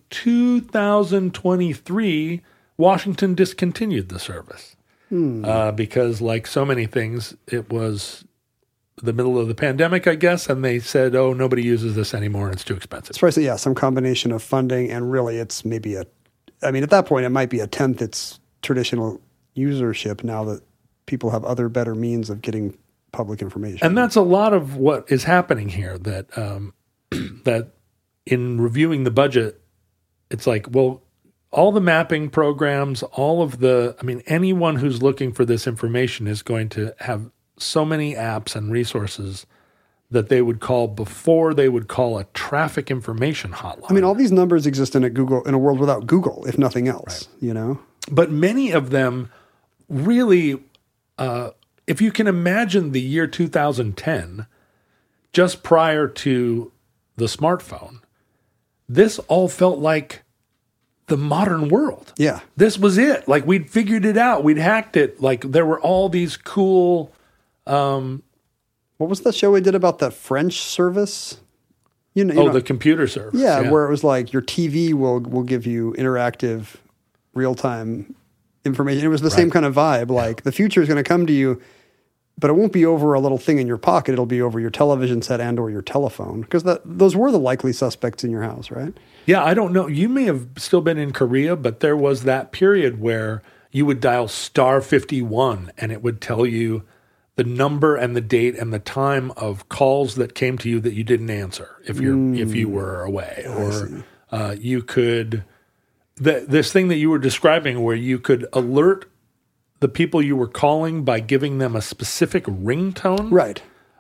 2023, Washington discontinued the service because, like so many things, it was the middle of the pandemic, I guess, and they said, "Oh, nobody uses this anymore; it's too expensive." It's probably, yeah, some combination of funding and really, it's maybe at that point, it might be a tenth its traditional usership now that people have other better means of getting public information. And that's a lot of what is happening here. That that in reviewing the budget, it's like, well, all the mapping programs, anyone who's looking for this information is going to have so many apps and resources that they would call before they would call a traffic information hotline. I mean, all these numbers exist in a world without Google, if nothing else, right. But many of them really, if you can imagine the year 2010, just prior to the smartphone, this all felt like the modern world. Yeah. This was it. Like, we'd figured it out. We'd hacked it. Like, there were all these cool... what was that show we did about that French service? The computer service. Yeah, where it was like your TV will give you interactive, real-time information. It was the same kind of vibe. Like, the future is going to come to you, but it won't be over a little thing in your pocket. It'll be over your television set and or your telephone, because those were the likely suspects in your house, right? Yeah, I don't know. You may have still been in Korea, but there was that period where you would dial star 51 and it would tell you the number and the date and the time of calls that came to you that you didn't answer if you were away. Or you could... This thing that you were describing where you could alert the people you were calling by giving them a specific ringtone. Right.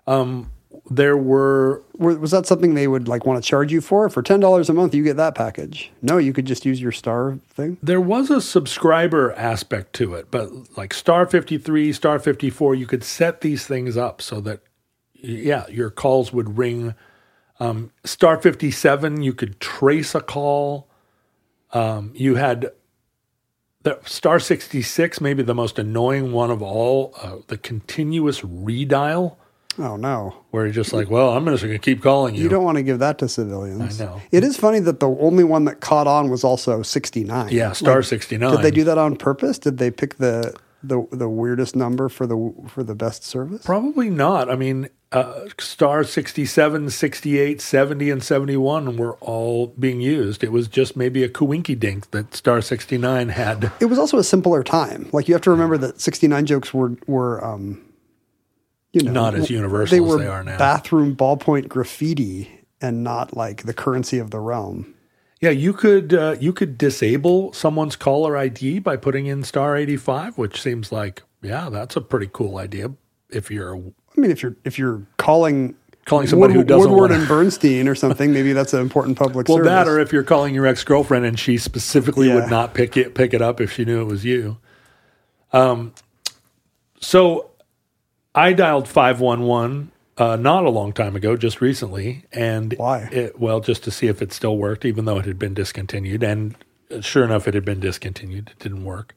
Was that something they would want to charge you for? For $10 a month, you get that package. No, you could just use your star thing. There was a subscriber aspect to it, but like star 53, star 54, you could set these things up so that, your calls would ring. Star 57, you could trace a call. You had the star 66, maybe the most annoying one of all, the continuous redial. Oh, no. Where you're just like, well, I'm just going to keep calling you. You don't want to give that to civilians. I know. It is funny that the only one that caught on was also 69. Yeah, star 69. Did they do that on purpose? Did they pick the weirdest number for the best service? Probably not. I mean, star 67, 68, 70, and 71 were all being used. It was just maybe a coinky-dink that star 69 had. It was also a simpler time. Like, you have to remember that 69 jokes were not as universal as they are now. Bathroom ballpoint graffiti and not like the currency of the realm. Yeah, you could disable someone's caller ID by putting in star 85, which seems like, that's a pretty cool idea. If you're calling somebody who doesn't Woodward and Bernstein or something, maybe that's an important public service. Well, that, or if you're calling your ex-girlfriend and she specifically would not pick it up if she knew it was you. So I dialed 511 not a long time ago, just recently. And why? Just to see if it still worked, even though it had been discontinued. And sure enough, it had been discontinued. It didn't work.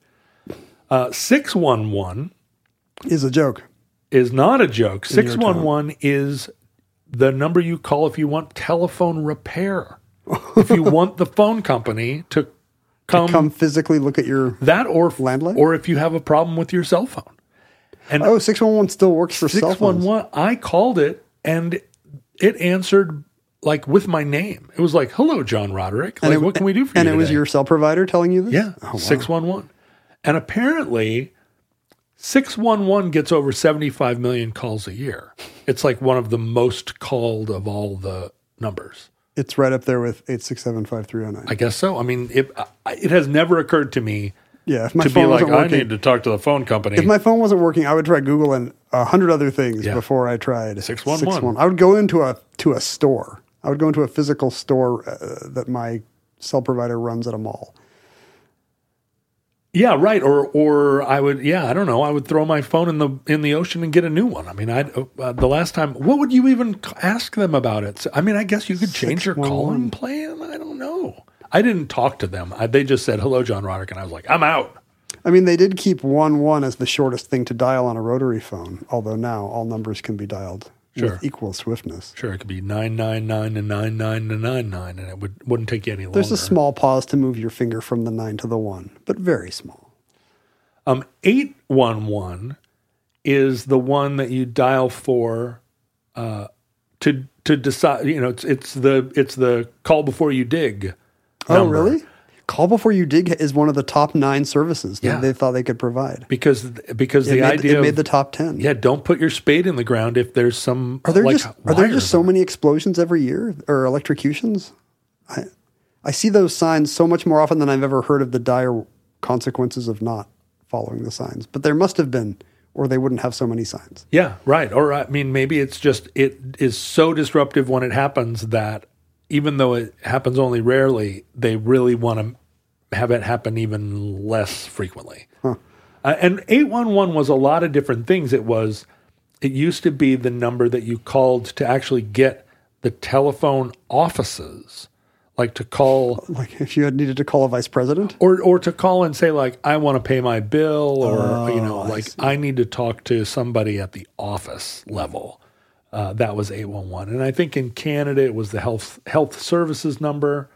611 is a joke. Is not a joke. 611 is the number you call if you want telephone repair. If you want the phone company to come physically look at your landline, or if you have a problem with your cell phone. And 611 still works for cell phones. 611, I called it and it answered like with my name. It was like, "Hello, John Roderick. Like, what can we do for you And today?" it was your cell provider telling you this? Yeah, 611. And apparently 611 gets over 75 million calls a year. It's like one of the most called of all the numbers. It's right up there with 867-5309. I guess so. I mean, it has never occurred to me if my to phone be like, wasn't working, I need to talk to the phone company. If my phone wasn't working, I would try Google and 100 other things before I tried 611. I would go into a store. I would go into a physical store that my cell provider runs at a mall. Yeah, right. Or I would, I don't know. I would throw my phone in the ocean and get a new one. I mean, the last time, what would you even ask them about it? I mean, I guess you could change your calling plan. I don't know. I didn't talk to them. They just said, "Hello, John Roderick," and I was like, "I'm out." I mean, they did keep 11 as the shortest thing to dial on a rotary phone, although now all numbers can be dialed with equal swiftness. Sure, it could be 999 to 99 to 99, and it wouldn't take you any longer. There's a small pause to move your finger from the 9 to the 1, but very small. 811 is the one that you dial for to decide. You know, it's the call before you dig. Oh, number. really? Call before you dig is one of the top 9 services that Yeah. they thought they could provide. Because the idea it made of, the top 10. yeah, don't put your spade in the ground if there's some Are there like, just wires so many explosions every year or electrocutions? I see those signs so much more often than I've ever heard of the dire consequences of not following the signs. But there must have been, or they wouldn't have so many signs. Yeah, right. Or I mean, maybe it's just it is so disruptive when it happens that even though it happens only rarely, they really want to have it happen even less frequently. And 811 was a lot of different things. It used to be the number that you called to actually get the telephone offices, like to call, Like if you had needed to call a vice president? or to call and say like, I want to pay my bill, or I need to talk to somebody at the office level. That was 811. And I think in Canada it was the health services number.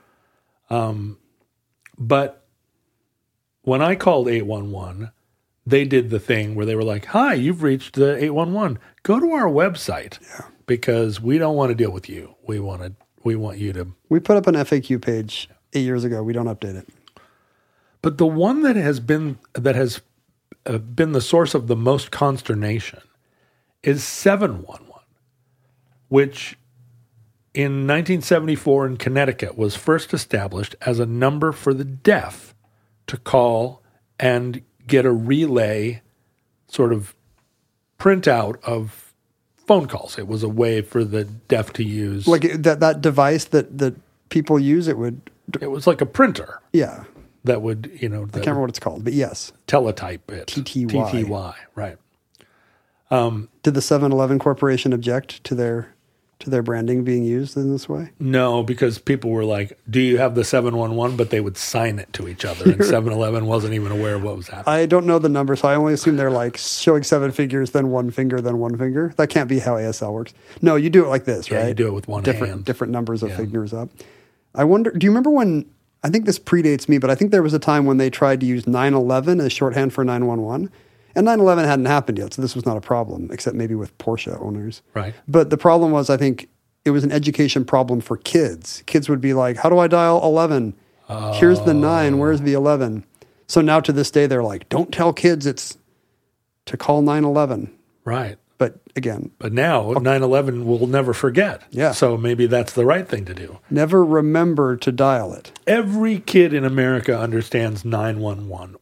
But when I called 811, they did the thing where they were like, hi, you've reached the 811. Go to our website because we don't want to deal with you. We want you to. We put up an FAQ page 8 years ago. We don't update it. But the one that has been the source of the most consternation is 711, which in 1974 in Connecticut was first established as a number for the deaf to call and get a relay sort of printout of phone calls. It was a way for the deaf to use. Like that device that people use, it was like a printer yeah. that would, I can't remember what it's called, but yes. teletype it. TTY. TTY, right. Did the 7-Eleven Corporation object to their branding being used in this way? No, because people were like, do you have the 711? But they would sign it to each other, and 7-Eleven wasn't even aware of what was happening. I don't know the number, so I only assume they're like showing 7 figures, then 1 finger, then 1 finger. That can't be how ASL works. No, you do it like this, Yeah, right? you do it with one hand. Different numbers of fingers up. I wonder, do you remember when, I think this predates me, but I think there was a time when they tried to use 911 as shorthand for 911. And 9/11 hadn't happened yet, so this was not a problem, except maybe with Porsche owners. Right. But the problem was, I think, it was an education problem for kids. Kids would be like, how do I dial 11? Here's the 9, where's the 11? So now to this day, they're like, don't tell kids it's to call 911. Right. But again, But now 9/11 will never forget. Yeah. So maybe that's the right thing to do. never remember to dial it. Every kid in America understands 911.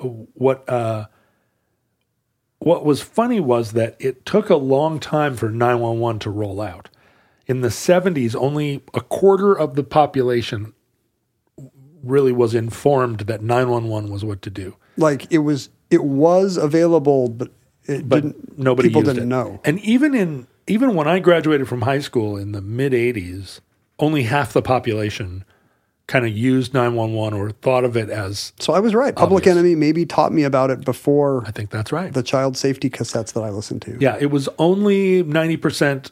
What was funny was that it took a long time for 911 to roll out. In the 70s, only a quarter of the population really was informed that 911 was what to do. Like it was available, but Nobody people used didn't it. know. And even when I graduated from high school in the mid 80s, only half the population kind of used 911 or thought of it as. So I was right. Public obvious. Enemy maybe taught me about it before I think that's right. the child safety cassettes that I listened to. Yeah, it was only 90%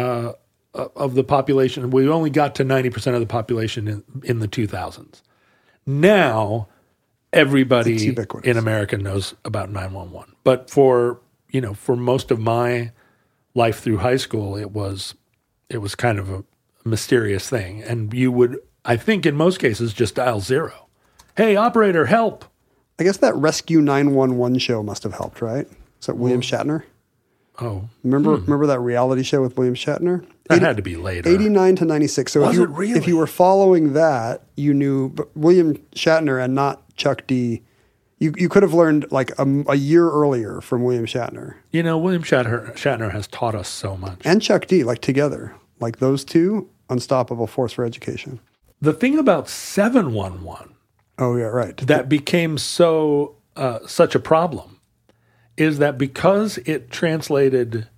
of the population. We only got to 90% of the population in the 2000s. Now, everybody in America knows about 911. But for most of my life through high school, it was kind of a mysterious thing. And you would, I think in most cases, just dial 0. Hey, operator, help. I guess that Rescue 911 show must have helped, right? Is that William Shatner? Oh. Remember that reality show with William Shatner? That had to be later. 89 to 96. So Was it really? if you were following that, you knew William Shatner and not Chuck D. You could have learned like a year earlier from William Shatner. William Shatner has taught us so much. And Chuck D, like together. Like those two, unstoppable force for education. The thing about 711 Oh, yeah, right. that became such a problem is that because it translated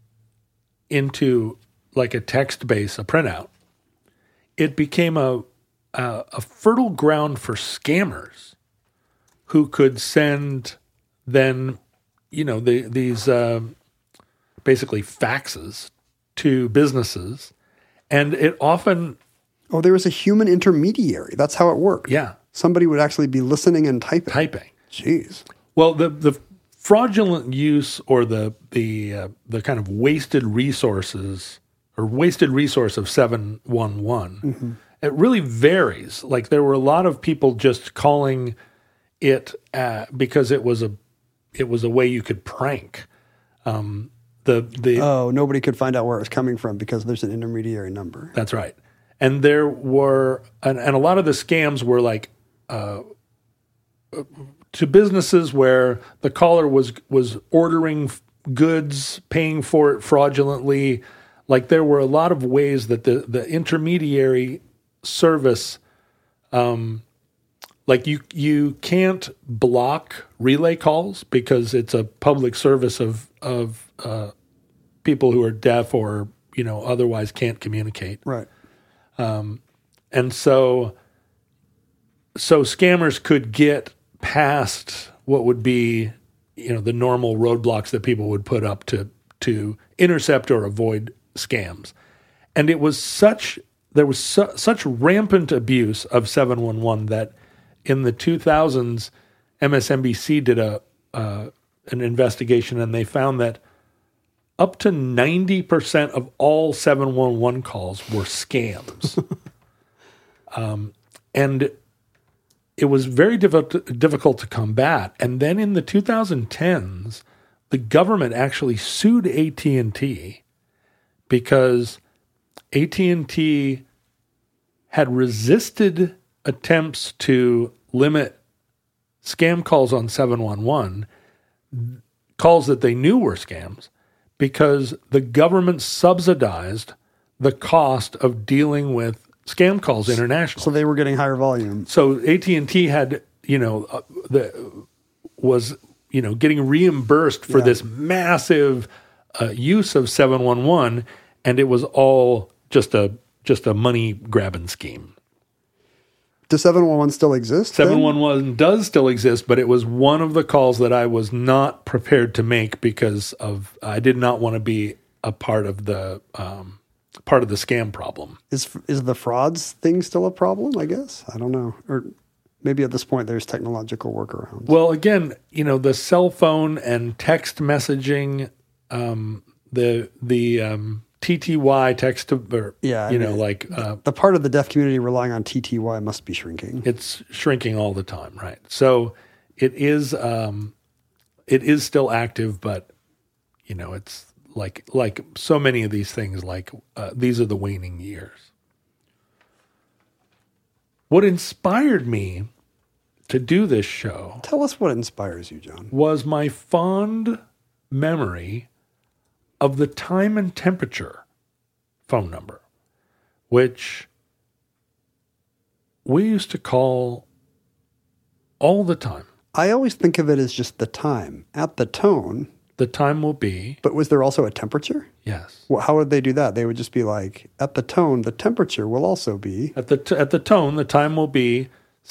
into like a text base, a printout, it became a fertile ground for scammers who could send then, these basically faxes to businesses. And it often... Oh, there was a human intermediary. That's how it worked. Yeah. Somebody would actually be listening and typing. Jeez. Well, the fraudulent use or the kind of wasted resources or wasted resource of 711, it really varies. Like there were a lot of people just calling it because it was a way you could prank. Nobody could find out where it was coming from because there's an intermediary number. That's right. And there were, and a lot of the scams were like to businesses where the caller was ordering goods, paying for it fraudulently. Like there were a lot of ways that the intermediary service, like you can't block relay calls because it's a public service of people who are deaf or otherwise can't communicate. Right. And so scammers could get past what would be, the normal roadblocks that people would put up to intercept or avoid scams. And there was such rampant abuse of 711 that in the 2000s, MSNBC did an investigation, and they found that up to 90% of all 711 calls were scams. And it was very difficult to combat. And then in the 2010s, the government actually sued AT&T because AT&T had resisted attempts to limit scam calls on 711, calls that they knew were scams, because the government subsidized the cost of dealing with scam calls internationally. So they were getting higher volume. So AT&T had, was getting reimbursed for this massive use of 711, and it was all just a money grabbing scheme. Does 711 still exist? 711 does still exist, but it was one of the calls that I was not prepared to make because I did not want to be a part of the scam problem. Is the frauds thing still a problem? I guess I don't know, or maybe at this point there's technological workarounds. Well, again, the cell phone and text messaging, the TTY text to, or, the part of the deaf community relying on TTY must be shrinking. It's shrinking all the time, right? So it is still active, but it's like so many of these things, these are the waning years. What inspired me to do this show, tell us what inspires you, John, was my fond memory of the time and temperature phone number, which we used to call all the time. I always think of it as just the time. At the tone, the time will be. But was there also a temperature? Yes. Well, how would they do that? They would just be like, at the tone, the temperature will also be. At the tone, the time will be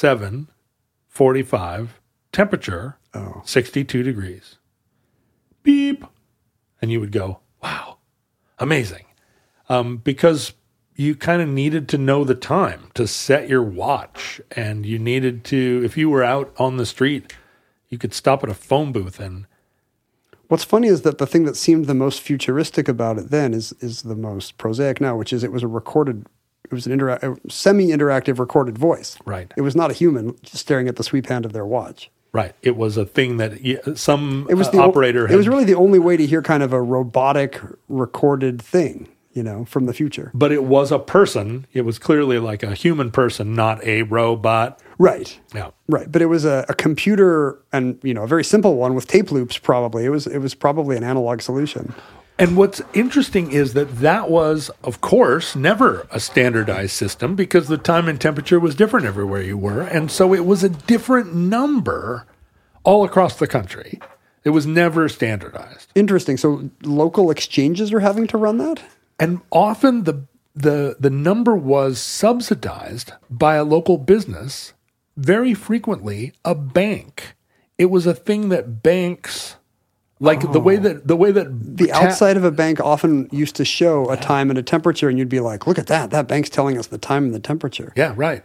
7:45. Temperature 62 degrees. Beep. And you would go, wow, amazing. Because you kind of needed to know the time to set your watch. And you needed to, if you were out on the street, you could stop at a phone booth. And what's funny is that the thing that seemed the most futuristic about it then is the most prosaic now, which is it was a semi-interactive recorded voice. Right. It was not a human staring at the sweep hand of their watch. Right. It was a thing that operator had. It was really the only way to hear kind of a robotic recorded thing, from the future. But it was a person. It was clearly like a human person, not a robot. Right. Yeah. Right. But it was a computer and, a very simple one with tape loops probably. It was probably an analog solution. And what's interesting is that was, of course, never a standardized system because the time and temperature was different everywhere you were. And so it was a different number all across the country. It was never standardized. Interesting. So local exchanges are having to run that? And often the number was subsidized by a local business, very frequently a bank. It was a thing that banks... the way that the outside of a bank often used to show a time and a temperature, and you'd be like, "Look at that! That bank's telling us the time and the temperature." Yeah, right.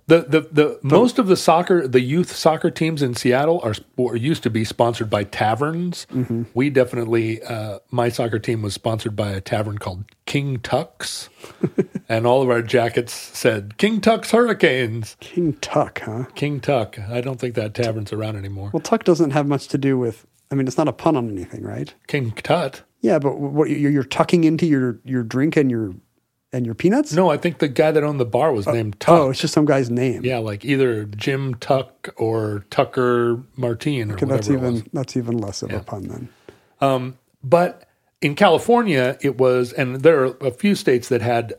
The most of the youth soccer teams in Seattle or used to be sponsored by taverns. Mm-hmm. We definitely, my soccer team was sponsored by a tavern called King Tuck's, and all of our jackets said King Tuck's Hurricanes. King Tuck, huh? King Tuck. I don't think that tavern's around anymore. Well, Tuck doesn't have much to do with. I mean, it's not a pun on anything, right? King Tut. Yeah, but what you're tucking into your drink and your peanuts? No, I think the guy that owned the bar was named Tuck. Oh, it's just some guy's name. Yeah, like either Jim Tuck or Tucker Martin or whatever it was. That's even less of a pun then. But in California, it was, and there are a few states that had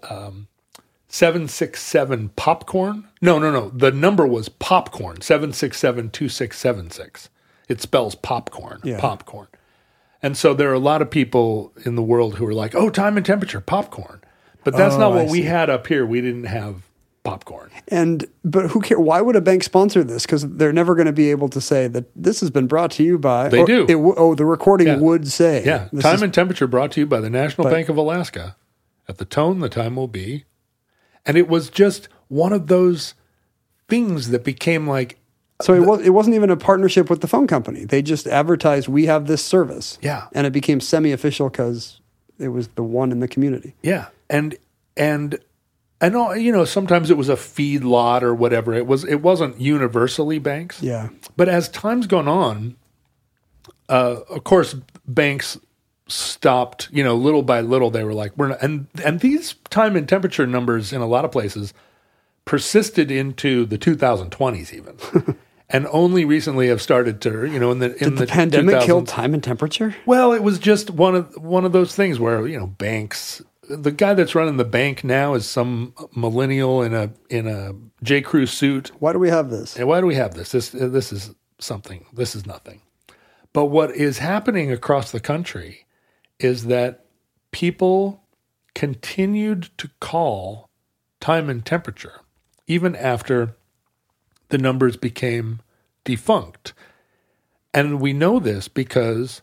767 popcorn. No. The number was popcorn, 7672676. It spells popcorn, popcorn. And so there are a lot of people in the world who are like, oh, time and temperature, popcorn. But that's not what we had up here. We didn't have popcorn. But who cares? Why would a bank sponsor this? Because they're never going to be able to say that this has been brought to you by. They do. The recording would say. Yeah. Time and temperature brought to you by the National Bank of Alaska. At the tone, the time will be. And it was just one of those things that became like. So it wasn't even a partnership with the phone company. They just advertised, we have this service. Yeah. And it became semi-official because it was the one in the community. Yeah. And I know, sometimes it was a feed lot or whatever. It wasn't universally banks. Yeah. But as time's gone on, of course, banks stopped, little by little. They were like, we're not, and these time and temperature numbers in a lot of places persisted into the 2020s even. And only recently have started to, Did the pandemic kill time and temperature? Well, it was just one of those things where, banks. The guy that's running the bank now is some millennial in a J. Crew suit. Why do we have this? And why do we have this? This is something. This is nothing. But what is happening across the country is that people continued to call time and temperature even after the numbers became defunct. And we know this because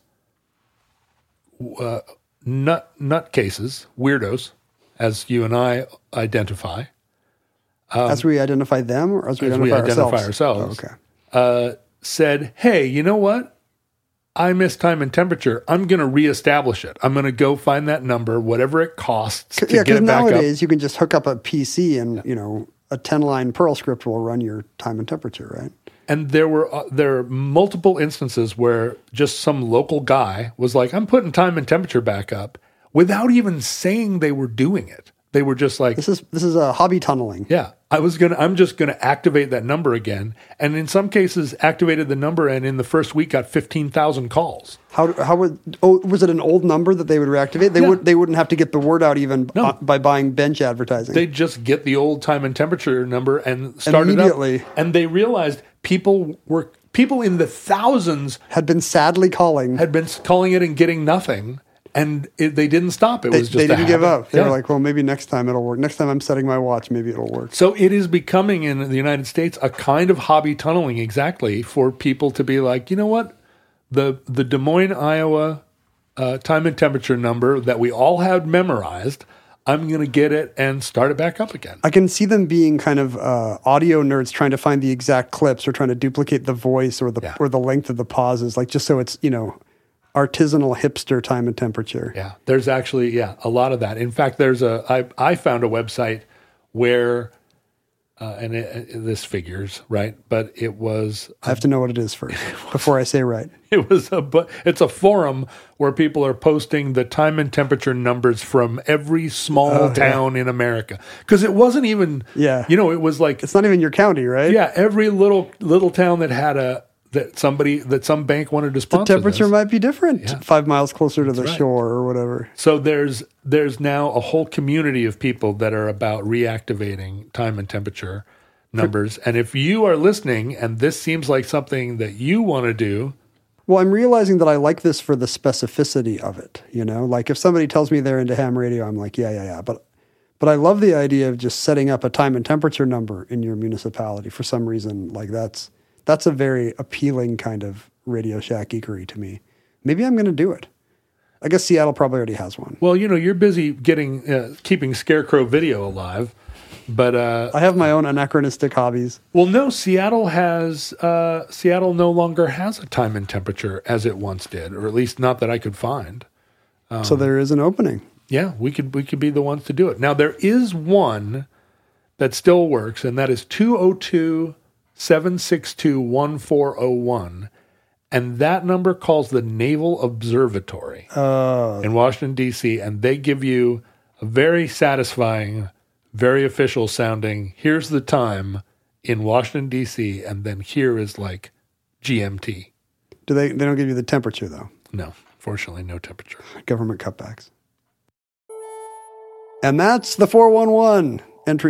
nutcases, weirdos, as you and I identify. As we identify them or as we identify ourselves? Oh, okay. Said, hey, you know what? I miss time and temperature. I'm going to reestablish it. I'm going to go find that number, whatever it costs to get it back up. Nowadays you can just hook up a PC and, a 10-line Perl script will run your time and temperature, right? And there are multiple instances where just some local guy was like, I'm putting time and temperature back up without even saying they were doing it. They were just like, this is a hobby tunneling. Yeah. I'm just going to activate that number again. And in some cases activated the number and in the first week got 15,000 calls. Was it an old number that they would reactivate? They wouldn't have to get the word out even by buying bench advertising. They'd just get the old time and temperature number and start immediately. It up. And they realized people in the thousands had been sadly calling it and getting nothing. And they didn't stop. They didn't give up. They were like, well, maybe next time it'll work. Next time I'm setting my watch, maybe it'll work. So it is becoming in the United States a kind of hobby tunneling exactly for people to be like, you know what? The Des Moines, Iowa time and temperature number that we all had memorized, I'm going to get it and start it back up again. I can see them being kind of audio nerds trying to find the exact clips or trying to duplicate the voice or the length of the pauses, like just so it's, artisanal hipster time and temperature. Yeah, there's actually, a lot of that. In fact, I found a website where, this figures, right? But it was... I have to know what it is first before I say right. It's a forum where people are posting the time and temperature numbers from every small town in America. Because it wasn't even, it was like... It's not even your county, right? Yeah, every little town that had some bank wanted to sponsor. The temperature might be different 5 miles closer to the shore or whatever. So there's now a whole community of people that are about reactivating time and temperature numbers. And if you are listening and this seems like something that you want to do. Well, I'm realizing that I like this for the specificity of it. Like if somebody tells me they're into ham radio, I'm like, yeah. But I love the idea of just setting up a time and temperature number in your municipality for some reason. Like that's a very appealing kind of Radio Shack geekery to me. Maybe I'm going to do it. I guess Seattle probably already has one. Well, you're busy keeping Scarecrow Video alive. But I have my own anachronistic hobbies. well, no, Seattle no longer has a time and temperature as it once did, or at least not that I could find. So there is an opening. Yeah, we could be the ones to do it. Now there is one that still works, and that is 202-762-1401. And that number calls the Naval Observatory in Washington, D.C., and they give you a very satisfying, very official sounding, here's the time in Washington, D.C., and then here is like GMT. They don't give you the temperature, though. No, fortunately, no temperature. Government cutbacks. And that's the 411, entry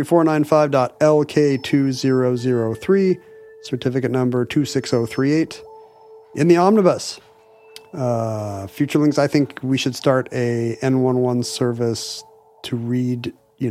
495.LK2003, certificate number 26038. In the omnibus, Futurelinks, I think we should start a N11 service to read,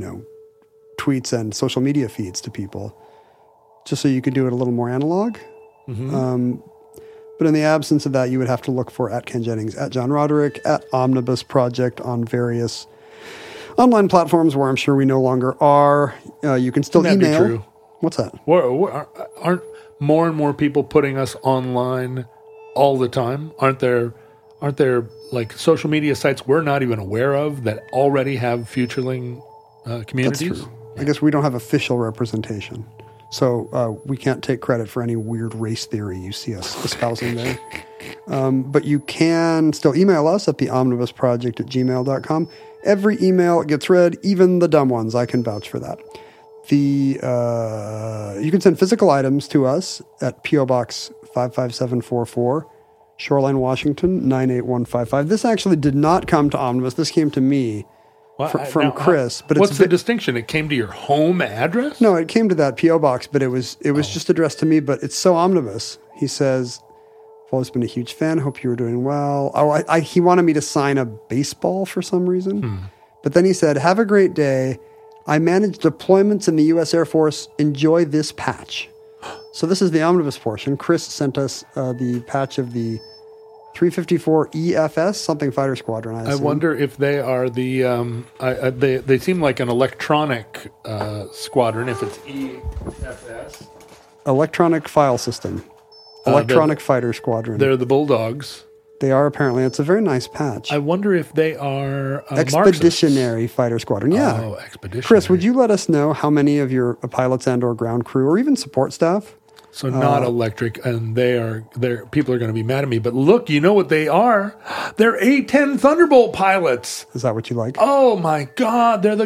tweets and social media feeds to people, just so you could do it a little more analog. Mm-hmm. But in the absence of that, you would have to look for at Ken Jennings, at John Roderick, at Omnibus Project on various online platforms where I'm sure we no longer are. You can still Wouldn't that email. be true? What's that? Aren't more and more people putting us online all the time? Aren't there like social media sites we're not even aware of that already have Futureling communities? That's true. I guess we don't have official representation. So we can't take credit for any weird race theory you see us espousing there. But you can still email us at theomnibusproject@gmail.com. Every email gets read, even the dumb ones. I can vouch for that. You can send physical items to us at P.O. Box 55744, Shoreline, Washington, 98155. This actually did not come to Omnibus. This came to me from Chris. But what's the distinction? It came to your home address? No, it came to that P.O. Box, but it was just addressed to me. But it's so Omnibus. He says, I've always been a huge fan. Hope you were doing well. He wanted me to sign a baseball for some reason. But then he said, have a great day. I manage deployments in the U.S. Air Force. Enjoy this patch. So this is the Omnibus portion. Chris sent us the patch of the 354 EFS, something fighter squadron, I wonder if they are the... they seem like an electronic squadron, if it's EFS. Electronic File System. Electronic Fighter Squadron. They're the Bulldogs. They are apparently. It's a very nice patch. I wonder if they are Expeditionary Marxists. Fighter Squadron. Yeah. Oh, Expeditionary. Chris, would you let us know how many of your pilots and or ground crew or even support staff? So not electric, and people are going to be mad at me. But look, you know what they are? They're A-10 Thunderbolt pilots. Is that what you like? Oh my God, they're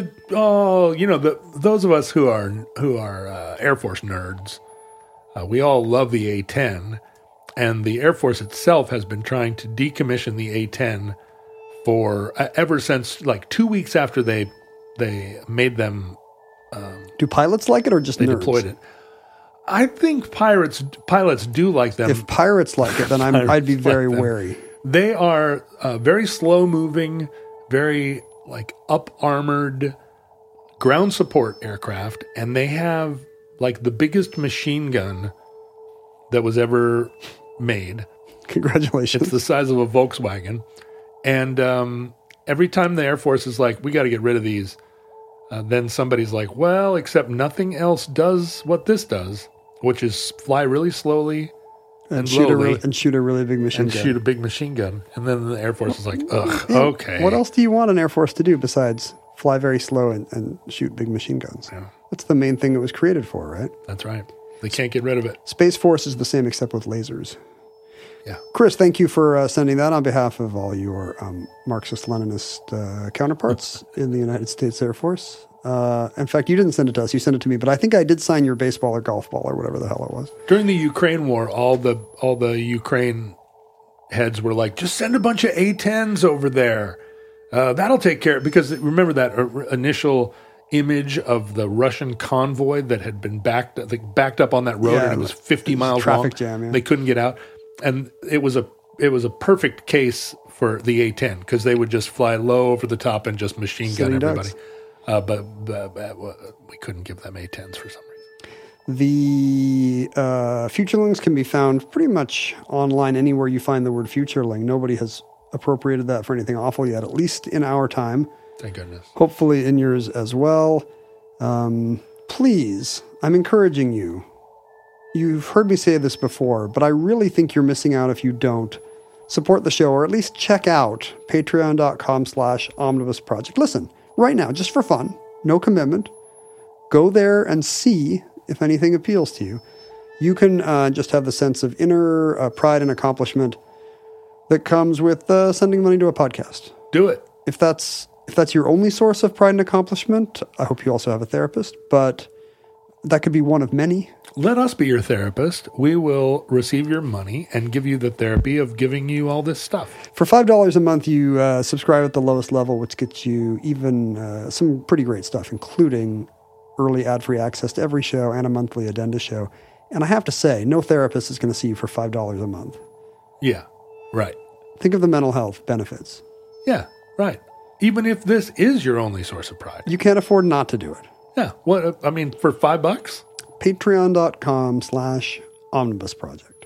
those of us who are Air Force nerds. We all love the A-10. And the Air Force itself has been trying to decommission the A-10 for ever since like 2 weeks after they made them. Do pilots like it or just they nerds? Deployed it? I think pilots do like them. If pirates like it, then I'd be very wary. They are very slow moving, very like up armored ground support aircraft, and they have like the biggest machine gun that was ever made. Congratulations. It's the size of a Volkswagen. And every time the Air Force is like, we got to get rid of these, then somebody's like, well, except nothing else does what this does, which is fly really slowly and shoot a really big machine gun. Shoot a big machine gun. And then the Air Force is like, ugh, okay. What else do you want an Air Force to do besides fly very slow and shoot big machine guns? Yeah. That's the main thing it was created for, right? That's right. They can't get rid of it. Space Force is the same except with lasers. Yeah. Chris, thank you for sending that on behalf of all your Marxist-Leninist counterparts in the United States Air Force. In fact, you didn't send it to us. You sent it to me. But I think I did sign your baseball or golf ball or whatever the hell it was. During the Ukraine war, all the Ukraine heads were like, just send a bunch of A-10s over there. That'll take care of it. Because remember that initial image of the Russian convoy that had been backed up on that road, and it was 50 miles traffic long. Jam, yeah. They couldn't get out. And it was a perfect case for the A-10 because they would just fly low over the top and just machine gun everybody. But we couldn't give them A-10s for some reason. The Futurelings can be found pretty much online anywhere you find the word Futureling. Nobody has appropriated that for anything awful yet, at least in our time. Thank goodness. Hopefully in yours as well. please, I'm encouraging you. You've heard me say this before, but I really think you're missing out if you don't support the show, or at least check out patreon.com/omnibusproject. Listen, right now, just for fun, no commitment, go there and see if anything appeals to you. You can just have the sense of inner pride and accomplishment that comes with sending money to a podcast. Do it. If that's your only source of pride and accomplishment, I hope you also have a therapist, but that could be one of many. Let us be your therapist. We will receive your money and give you the therapy of giving you all this stuff. For $5 a month, you subscribe at the lowest level, which gets you even some pretty great stuff, including early ad-free access to every show and a monthly addenda show. And I have to say, no therapist is going to see you for $5 a month. Yeah, right. Think of the mental health benefits. Yeah, right. Even if this is your only source of pride. You can't afford not to do it. Yeah. What? I mean, for $5? Patreon.com/omnibusproject.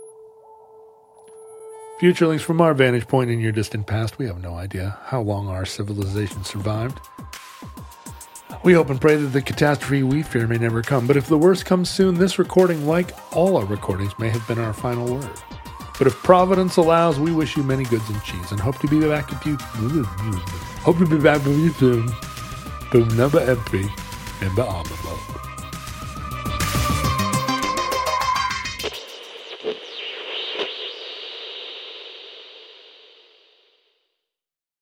Futurelings, from our vantage point in your distant past, we have no idea how long our civilization survived. We hope and pray that the catastrophe we fear may never come. But if the worst comes soon, this recording, like all our recordings, may have been our final word. But if Providence allows, we wish you many goods and cheese and hope to be back with you. Hope to be back with you soon. Boom, number entry in the envelope.